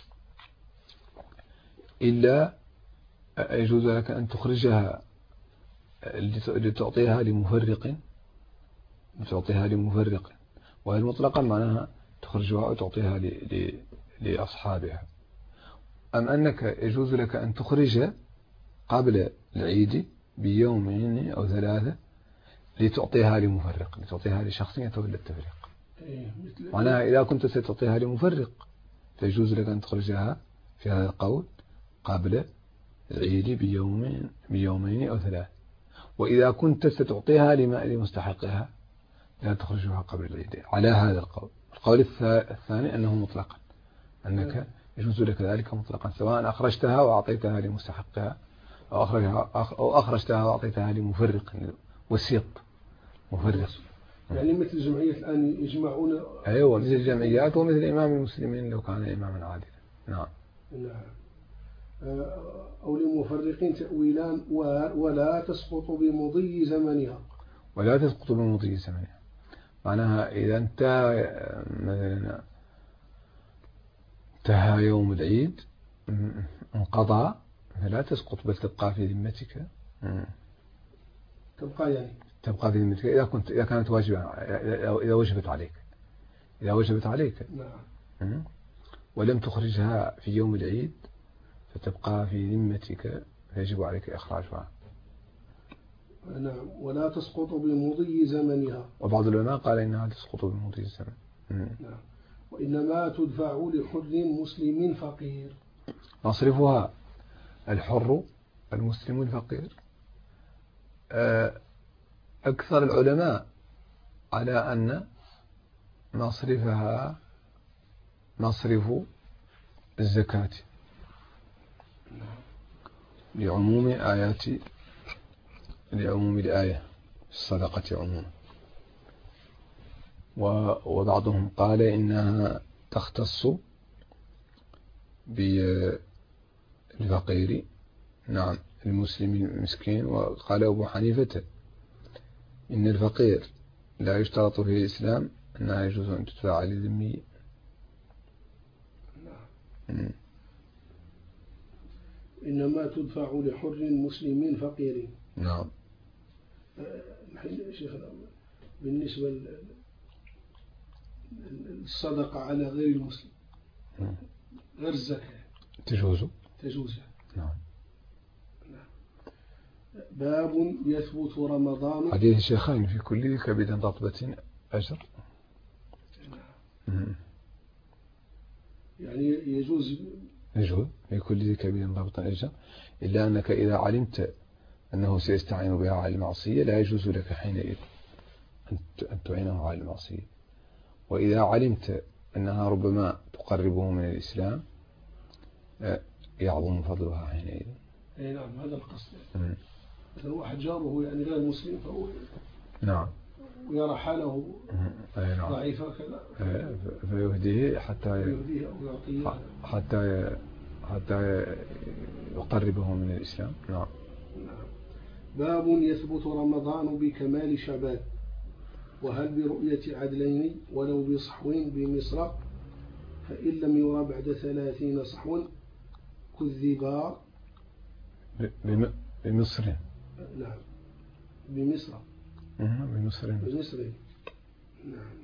إلا يجوز لك أن تخرجها لتعطيها لمفرق. وهل مطلقا معناها تخرجها وتعطيها لأصحابها. أم أنك يجوز لك أن تخرج قبل العيد بيومين أو ثلاثة لتعطيها لمفرق، لتعطيها لشخص يتولى التفريق. معناها إذا كنت ستعطيها لمفرق فيجوز لك أن تخرجها في هذا القول قبل العيد بيومين أو ثلاثة. وإذا كنت ستعطيها لمستحقها لا تخرجها قبل العيد على هذا القول. القول الثاني أنه مطلقا، أنك يجوز لك ذلك مطلقا، سواء أخرجتها وأعطيتها لمستحقها أو أخرجتها وأعطيتها لمفرق وسيط مفرق. يعني مثل الجمعيات الآن يجمعون. أيوة، مثل الجمعيات ومثل إمام المسلمين لو كان إماما عادلا. نعم. أو للمفرقين تأويلان. ولا تسقط بمضي زمنها. معناها إذا انتهى يوم العيد انقضى فلا تسقط، بل تبقى في ذمتك. تبقى في ذمتك إذا كانت واجبة، إذا وجبت عليك. نعم. ولم تخرجها في يوم العيد فتبقى في ذمتك فيجب عليك إخراجها. نعم. ولا تسقط بمضي زمنها. وبعض العلماء قال إنها تسقط بمضي الزمن. نعم. وإنما تدفع لحر مسلم فقير. مصرفها الحر المسلم الفقير. أكثر العلماء على أن مصرفها مصرف الزكاة. لعموم الآية الصدقة عموما. وبعضهم قال إنها تختص بالفقير، نعم، المسلم المسكين. وقال أبو حنيفة إن الفقير لا يشترط في الإسلام أنها يجوز أن تدفع للذمي. إنما تدفع لحر مسلم فقير. نعم. الحين شيخنا بالنسبة للصدقة على غير المسلم غير الزكاة تجوز. نعم. باب يثبت رمضان. حديث الشيخين في كل كبد رطبة أجر. يعني يجوز في كل كبد رطبة أجر، إلا أنك إذا علمت أنه سيستعين بها على المعصية لا يجوز لك حينئذ أن تعينه على المعصية. وإذا علمت أنها ربما تقربه من الإسلام يعظم فضلها حينئذ. نعم، هذا القصد. مثلا واحد جاره يعني غير مسلم فهو نعم ويرى حاله ضعيفة كذا فيهديه حتى يقربه من الإسلام. نعم. باب يثبت رمضان بكمال شعبان، وهل برؤية عدلين ولو بصحو بمصر، فإن لم يرى بعد 30 صحو كذبا. بمصر. نعم، بمصر. بمصر. نعم.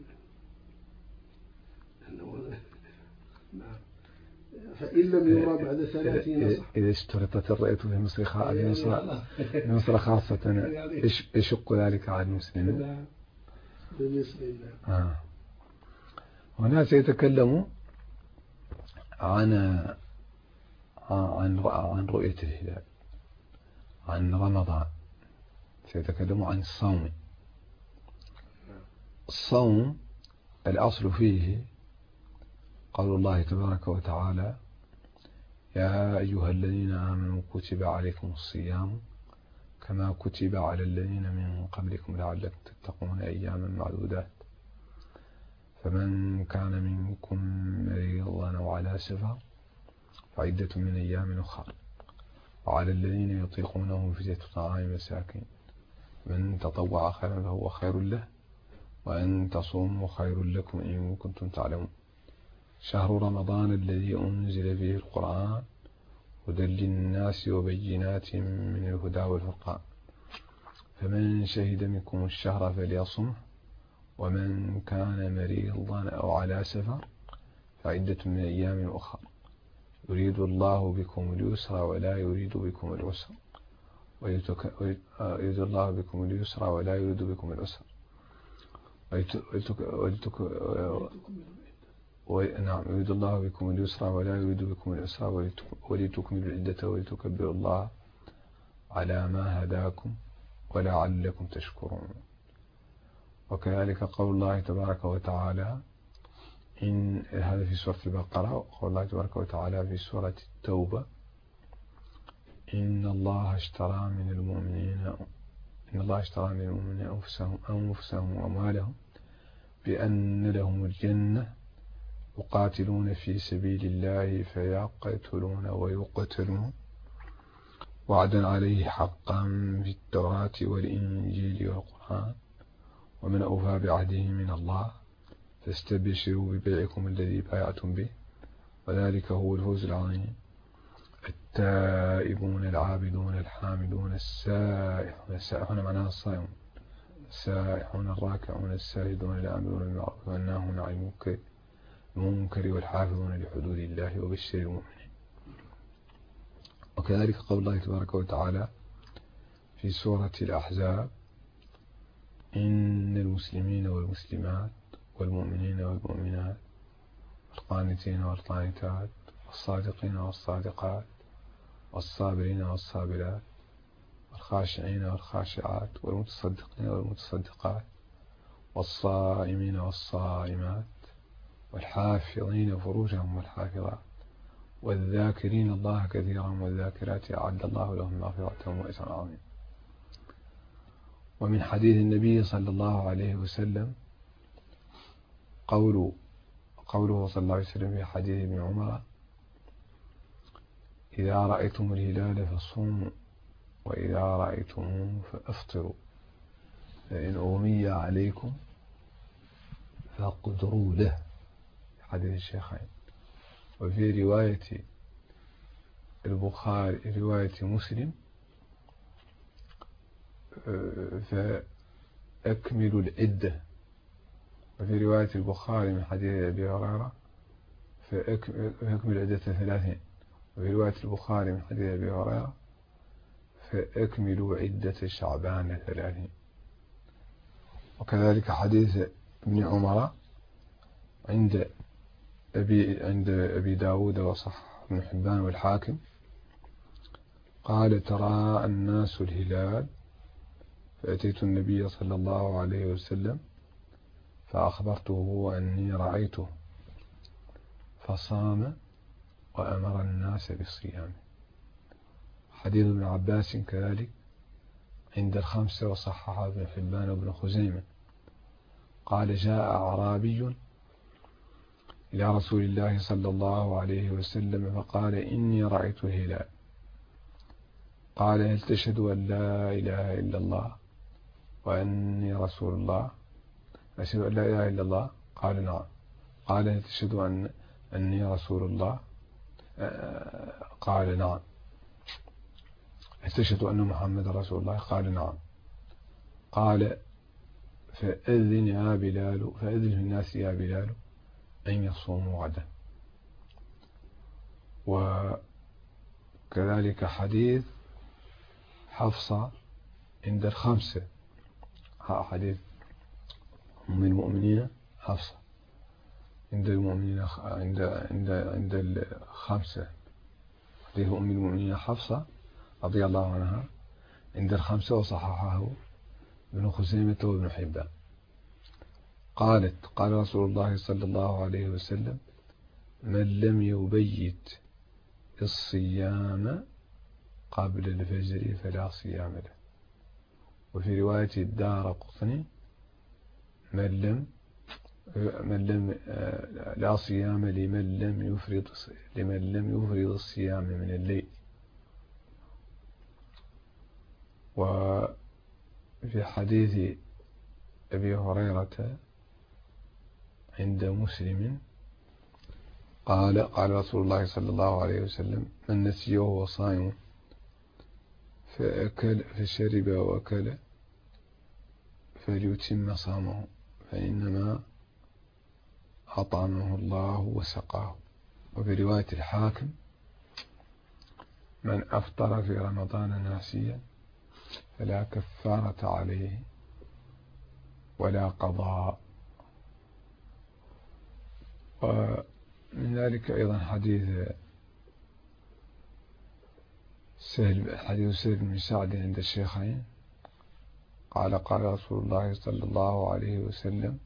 نعم. فإن لم يرى بعد 30 صحو. إذا اشترطت الرؤية في مصر خاصة يشق ذلك على المسلمين. نعم. بمصر. هنا سيتكلم عن رؤية الهلال، عن رمضان، سيتكلم عن الصوم. الأصل فيه قول الله تبارك وتعالى: يا أيها الذين آمنوا كتب عليكم الصيام كما كتب على الذين من قبلكم لعلكم تتقون أياما معدودات، فمن كان منكم مريضا أو على سفر فعدة من أيام أخر، وعلى الذين يطيقونه فدية طعام مساكين، من تطوع خيرا فهو خير له، وأن تصوموا خير لكم إن كنتم تعلمون. شهر رمضان الذي أنزل فيه القرآن هدى للناس وبينات من الهدى والفرقان، فمن شهد منكم الشهر فليصمه، ومن كان مريضا أو على سفر فعدة من أيام أخر، يريد الله بكم اليسر ولا يريد بكم العسر، يريد الله بكم اليسر ولا يريد بكم العسر، نعم، يريد الله بكم اليسر ولا يريد بكم العسر ولتكملوا العدة ولتكبروا الله على ما هداكم ولعلكم تشكرون. وكذلك قول الله تبارك وتعالى هذا في سورة البقرة، وقول الله تبارك وتعالى في سورة التوبة: إن الله اشترى من المؤمنين أنفسهم وأموالهم بأن لهم الجنة يقاتلون في سبيل الله فيقتلون ويقتلون وعدا عليه حقا في التوراة والإنجيل والقرآن، ومن أوفى بعهده من الله، فاستبشروا ببيعكم الذي بايعتم به وذلك هو الفوز العظيم. التائبون العابدون الحامدون السائحون معناها الصائمون، السائحون الراكعون الساجدون الآمرون بالمعروف والناهون عن المنكر والحافظون لحدود الله وبشر المؤمنين. وكذلك قول الله تبارك وتعالى في سورة الأحزاب: إن المسلمين والمسلمات والمؤمنين والمؤمنات والقانتين والقانتات والصادقين والصادقات والصابرين والصابرات والخاشعين والخاشعات والمتصدقين والمتصدقات والصائمين والصائمات والحافظين فروجهم والحافظات والذاكرين الله كثيرا والذاكرات أعد الله لهم مغفرة وأجرا عظيما. ومن حديث النبي صلى الله عليه وسلم قوله صلى الله عليه وسلم في حديث ابن عمر: إذا رأيتم الهلال فصوموا وإذا رأيتموه فأفطروا فإن أغمي عليكم فاقدروا له، حديث الشيخين. وفي رواية البخاري رواية مسلم: فأكملوا العدة. وفي رواية البخاري من حديث أبي هريرة: فأكملوا العدة 30. وفي رواية البخاري من حديث أبي هريرة: فأكملوا عدة شعبان 30. وكذلك حديث ابن عمر عند أبي داود وصح ابن حبان والحاكم قال: ترى الناس الهلال فأتيت النبي صلى الله عليه وسلم فأخبرته أني رأيته فصام وأمر الناس بالصيام. حديث ابن عباس كذلك عند الخمسة وصححه ابن حبان وابن خزيمة قال: جاء أعرابي إلى رسول الله صلى الله عليه وسلم فقال: إني رأيت الهلال. قال: هل تشهد أن لا إله إلا الله وأني رسول الله؟ أشهد أن لا إله إلا الله. قال: نعم. قال: هل تشهد أني رسول الله؟ قال: نعم. هل تشهد أن محمد رسول الله؟ قال: نعم. قال: فأذن يا بلال، فأذن الناس يا بلال أن يصوموا غدا. وكذلك حديث حفصة عند الخمسة، حديث أم المؤمنين حفصة عند المؤمنين عند الخمسة، حديث أم المؤمنين حفصة رضي الله عنها عند الخمسة وصححه ابن خزيمة وابن حبان. قالت: قال رسول الله صلى الله عليه وسلم: من لم يبيت الصيام قبل الفجر فلا صيام له. وفي رواية الدارقطني: من لم لا صيام لمن لم يفرض الصيام من الليل. وفي حديث أبي هريرة عند مسلم قال رسول الله صلى الله عليه وسلم: من نسي وهو صائم فشرب وأكل فليتم صومه فإنما أطعمه الله وسقاه. وفي رواية الحاكم: من أفطر في رمضان ناسيا فلا كفارة عليه ولا قضاء. ومن ذلك أيضا حديث سهل بن سعد عند الشيخين قال: قال رسول الله صلى الله عليه وسلم: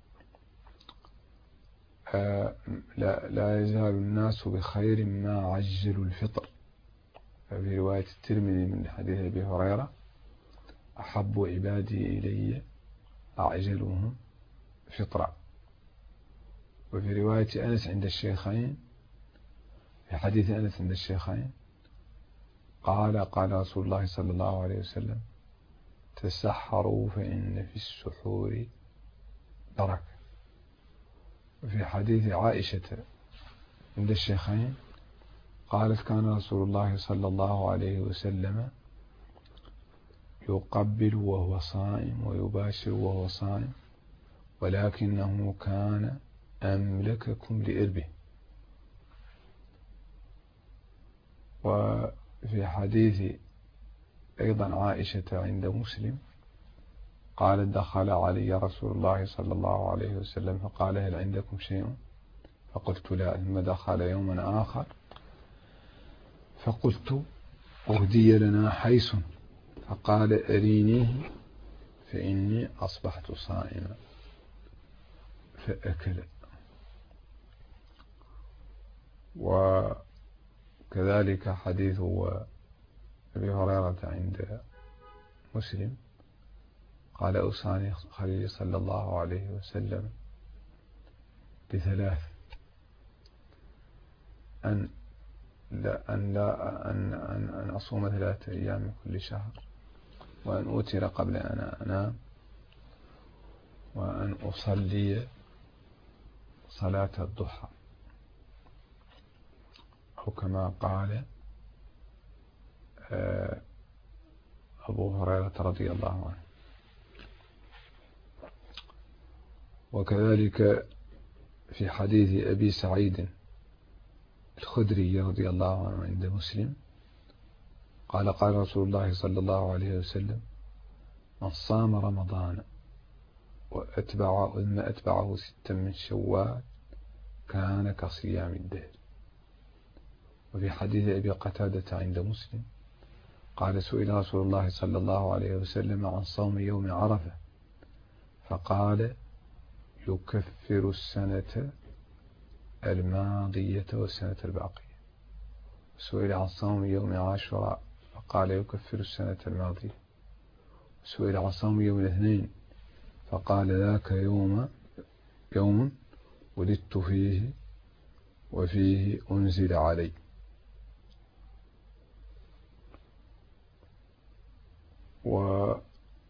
لا يزال الناس بخير ما عجلوا الفطر. في رواية الترمذي من حديث أبي هريرة: أحب عبادي إلي أعجلهم فطرا. وفي رواية أنس عند الشيخين، في حديث أنس عند الشيخين قال رسول الله صلى الله عليه وسلم: تسحروا فإن في السحور بركة. وفي حديث عائشة عند الشيخين قالت: كان رسول الله صلى الله عليه وسلم يقبل وهو صائم ويباشر وهو صائم ولكنه كان أملككم لإربه. وفي حديث أيضا عائشة عند مسلم قالت: دخل علي رسول الله صلى الله عليه وسلم فقال: هل عندكم شيء؟ فقلت: لا. ثم دخل يوما آخر فقلت: أهدي لنا حيث. فقال: أرينيه فإني أصبحت صائما. فأكل. كذلك حديث أبي هريرة عند مسلم قال أوصاني خليلي صلى الله عليه وسلم بثلاث: أن أصوم 3 أيام من كل شهر، وأن أوتر قبل أن أنام، وأن أصلي صلاة الضحى، أو كما قال أبو هريرة رضي الله عنه. وكذلك في حديث أبي سعيد الخدري رضي الله عنه عند مسلم قال قال رسول الله صلى الله عليه وسلم: من صام رمضان أتبعه 6 من شوال كان كصيام الدهر. وفي حديث أبي قتادة عند مسلم قال: سئل رسول الله صلى الله عليه وسلم عن صوم يوم عرفة فقال: يكفر السنة الماضية والسنة الباقية. سئل عن صوم يوم عاشوراء فقال: يكفر السنة الماضية. سئل عن صوم يوم الاثنين فقال: ذاك يوم ولدت فيه وفيه أنزل علي. وغيرها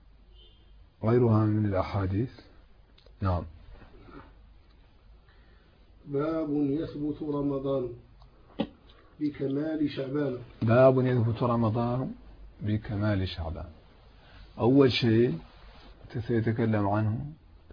من الأحاديث. نعم. باب يثبت رمضان بكمال شعبان. باب يثبت رمضان بكمال شعبان. أول شيء سيتكلم عنه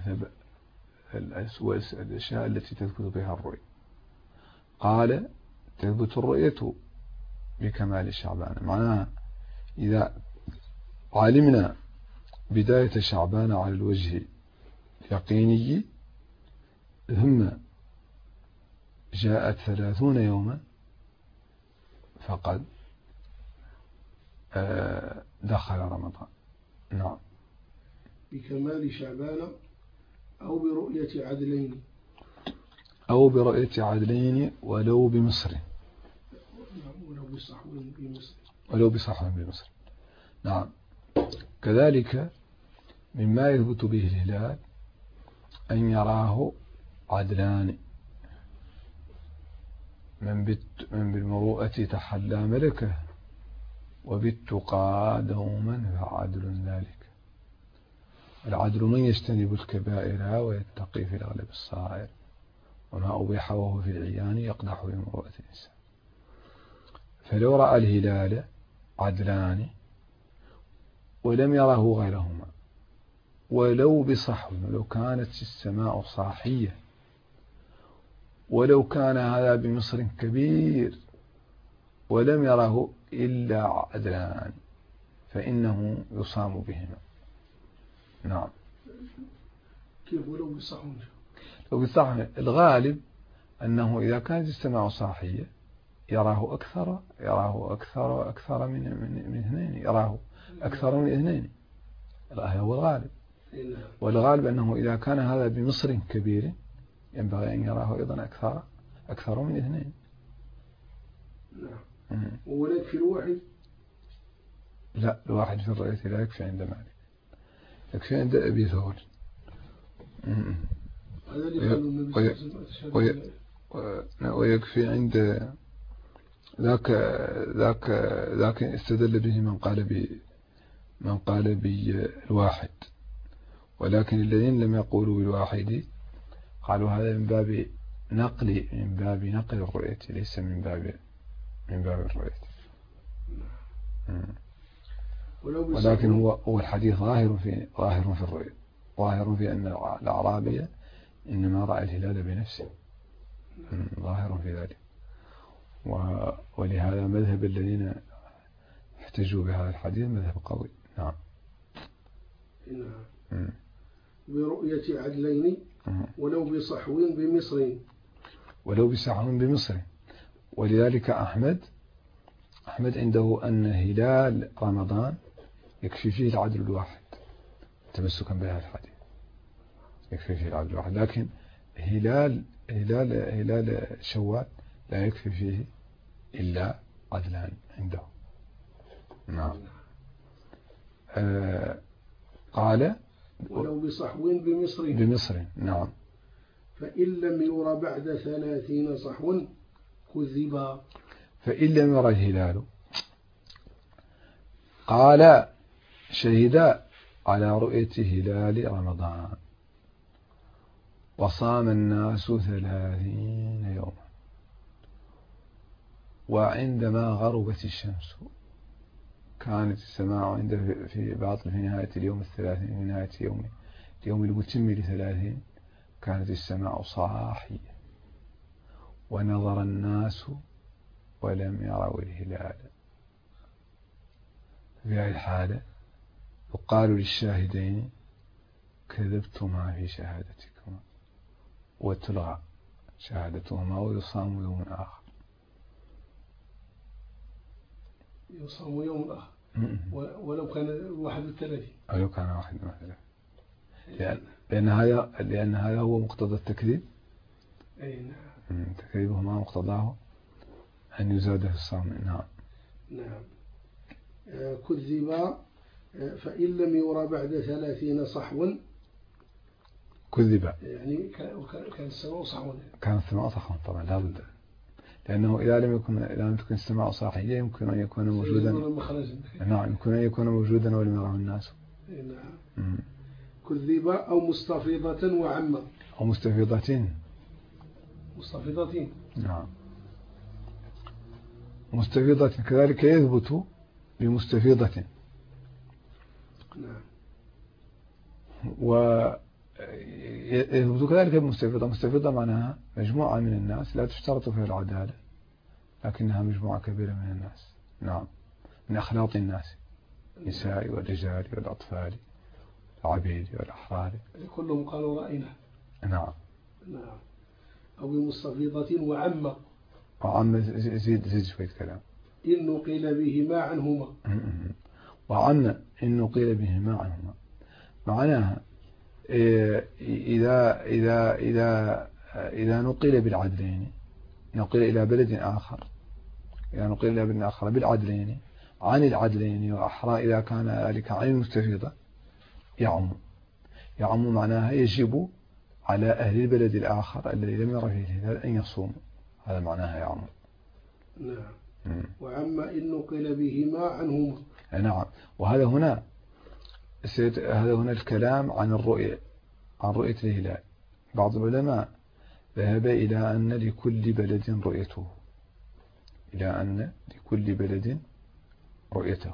الأشياء التي تثبت بها الرؤية. قال: تثبت الرؤية بكمال شعبان، معناها إذا علمنا بداية شعبان على الوجه اليقيني ثم جاءت 30 يوما فقد دخل رمضان. نعم. بكمال شعبان أو برؤية عدلين. أو برؤية عدلين ولو بمصر. ولو بصحو بمصر. نعم. كذلك مما يثبت به الهلال أن يراه عدلان: من بالمروءة تحلى ملكه، وبالتقى دوما فعدل ذلك. العدل من يجتنب الكبائر ويتقي في الأغلب الصغائر، وما أبيح وهو في العيان يقدح بمروءة الإنسان. فلو رأى الهلال عدلان ولم يره غيرهما ولو بصحو، لو كانت السماء صاحية، ولو كان هذا بمصر كبير ولم يره إلا عدلان فإنه يصام بهما. نعم. كيف ولو بصحو؟ لو بصحو الغالب أنه إذا كانت السماء صاحية يراه أكثر من اثنين، يراه أكثر من اثنين، هذا هو الغالب. والغالب أنه إذا كان هذا بمصر كبير ينبغي أن يراه أيضا أكثر من اثنين. نعم. ولا يكفي الواحد؟ لا، الواحد في الرؤية لا يكفي عند مالك، يكفي عند أبي ثور. ويكفي عند ذاك استدل به من قال بالواحد، ولكن الذين لم يقولوا بالواحد قالوا هذا من باب نقل الرؤية، ليس من باب الرؤية. ولكن هو الحديث ظاهر في الرؤية، ظاهر في أن الأعرابي إنما رأى الهلال بنفسه، ظاهر في ذلك. ولهذا مذهب الذين احتجوا بهذا الحديث مذهب قوي. نعم. برؤية عدلين ولو بصحو بمصر. ولذلك أحمد عنده أن هلال رمضان يكفي فيه العدل الواحد تمسكا بهذا الحديث، يكفي فيه العدل الواحد. لكن هلال شوال لا يكفي فيه إلا عدلان عنده. نعم. قال ولو بصحو بمصر. نعم. فإن لم ير بعد 30 صحو كذبا. فإن لم ير الهلال قال شهد على رؤية هلال رمضان وصام الناس 30 يوما، وعندما غربت الشمس كانت السماء عنده في باطل في نهاية اليوم 30، في نهاية اليوم المتم 30 كانت السماء صاحية ونظر الناس ولم يروا الهلال. في هذه الحالة يقال للشاهدين كذبتما في شهادتكما وتلغى شهادتهما ويصام يوم آخر. يصام يوم آخر ولو كان 31. ولو كان 31 لأن هذا هو مقتضى التكذيب. أي نعم. تكذيبهما مقتضاه أن يزاد في الصوم. نعم. نعم. كذب. فإن لم يرى بعد 30 صحوا كذب، يعني كان السماء صحوا. كان السماء صحوا طبعا لا بد، لأنه إذا لم تكن السماء صاحية يمكن أن يكون موجودا. نعم، يمكن أن يكون موجودا ولم يره الناس. نعم. كذب أو مستفيضة وعم. أو مستفيضتين. نعم. مستفيضة كذلك يثبت بمستفيضة. نعم. ويثبت كذلك بمستفيضة. مستفيضة معناها مجموعة من الناس لا تشترط فيها العدالة، لكنها مجموعة كبيرة من الناس. نعم. من أخلاط الناس، النساء والرجال والأطفال العبيد والأحرار كلهم قالوا رأينا. نعم. نعم. أو بمستفيضة وعم. وعم زيد شوية كلام. إن نقل بهما عنهما. وعم إن نقل بهما عنهما معناها إذا نقل بالعدلين، نقل إلى بلد آخر، إذا نقل إلى بلد آخر بالعدلين عن العدلين وأحرى، إذا كان ذلك عن المستفيضة يعم معناها يجب على أهل البلد الآخر الذي لم ير فيه الهلال أن يصوموا. هذا معناها يعم. نعم. وعم إن نقل بهما عنهما. نعم. وهذا هنا الكلام عن الرؤية، عن رؤية الهلال. بعض العلماء ذهب إلى أن لكل بلد رؤيته، إلى أن لكل بلد رؤيته،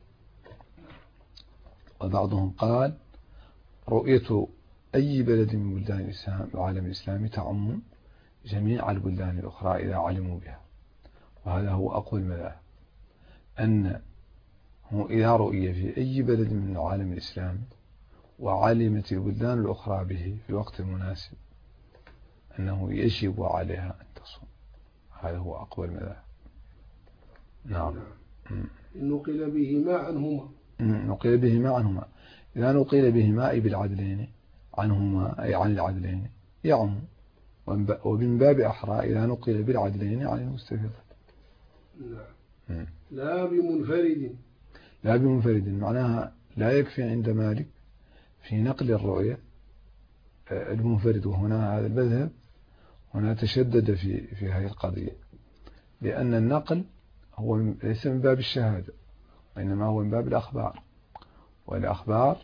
وبعضهم قال رؤية أي بلد من بلدان الإسلام العالم الإسلامي تعم جميع البلدان الأخرى إذا علموا بها. وهذا هو أقوى المذاهب، أن إذا رؤي في أي بلد من العالم الإسلامي وعلمت البلدان الأخرى به في الوقت المناسب أنه يجب عليها أن تصوم. هذا هو أقوى المذاهب. نعم. نقل بهما عنهما. نقل بهما عنهما. إذا نقل بهما أي بالعدلين عنهما أي عن العدلين يعم، ومن باب أحرى إذا نقل بالعدلين عن المستفيضة. نعم. لا بمنفرد. لا بمنفرد معناها لا يكفي عند مالك في نقل الرؤية المنفرد. وهنا هذا المذهب هنا تشدد في هذه القضية، لأن النقل هو ليس من باب الشهادة، وإنما هو من باب الأخبار. والأخبار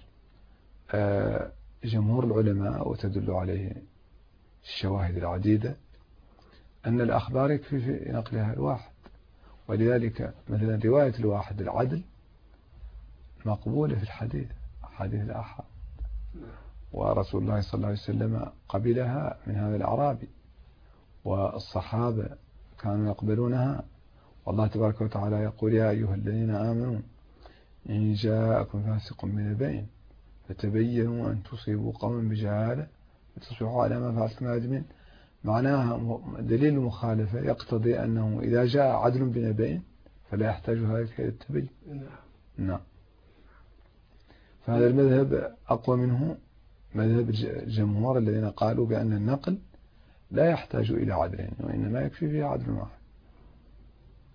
جمهور العلماء وتدل عليه الشواهد العديدة أن الأخبار يكفي في نقلها الواحد. ولذلك مثلا رواية الواحد العدل مقبولة في الحديث، حديث الآحاد. ورسول الله صلى الله عليه وسلم قبلها من هذا الأعرابي، والصحابة كانوا يقبلونها. والله تبارك وتعالى يقول يا أيها الذين آمنوا إن جاءكم فاسق بنبأ فتبينوا أن تصيبوا قوما بجهالة فتصبحوا على ما فعلتم نادمين. معناها دليل المخالفة يقتضي أنه إذا جاء عدل بنبأ فلا يحتاج ذلك إلى التبين. نعم. فهذا المذهب أقوى منه مذهب الجمهور الذين قالوا بأن النقل لا يحتاج إلى عدلين، وإنما يكفي فيه عدل واحد.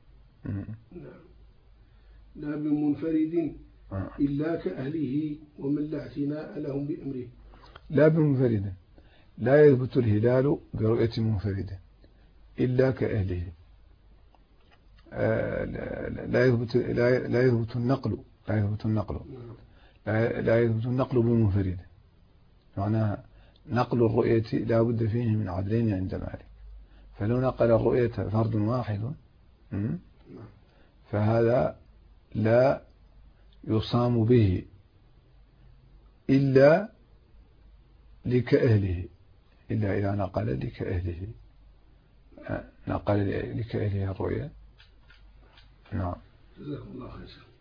نعم. لا بمنفرد إلا كأهله ومن لا اعتناء لهم بأمره. لا بمنفرد، لا يثبت الهلال برؤية منفرد إلا كأهله. لا يثبت النقل بمنفرد، معناها نقل الرؤية لا بد فيه من عدلين عند مالك، فلو نقل الرؤية فرد واحد فهذا لا يصام به إلا لكأهله، إلا إذا نقل لكأهله، نقل لكأهله الرؤية. نعم. جزاكم الله خير.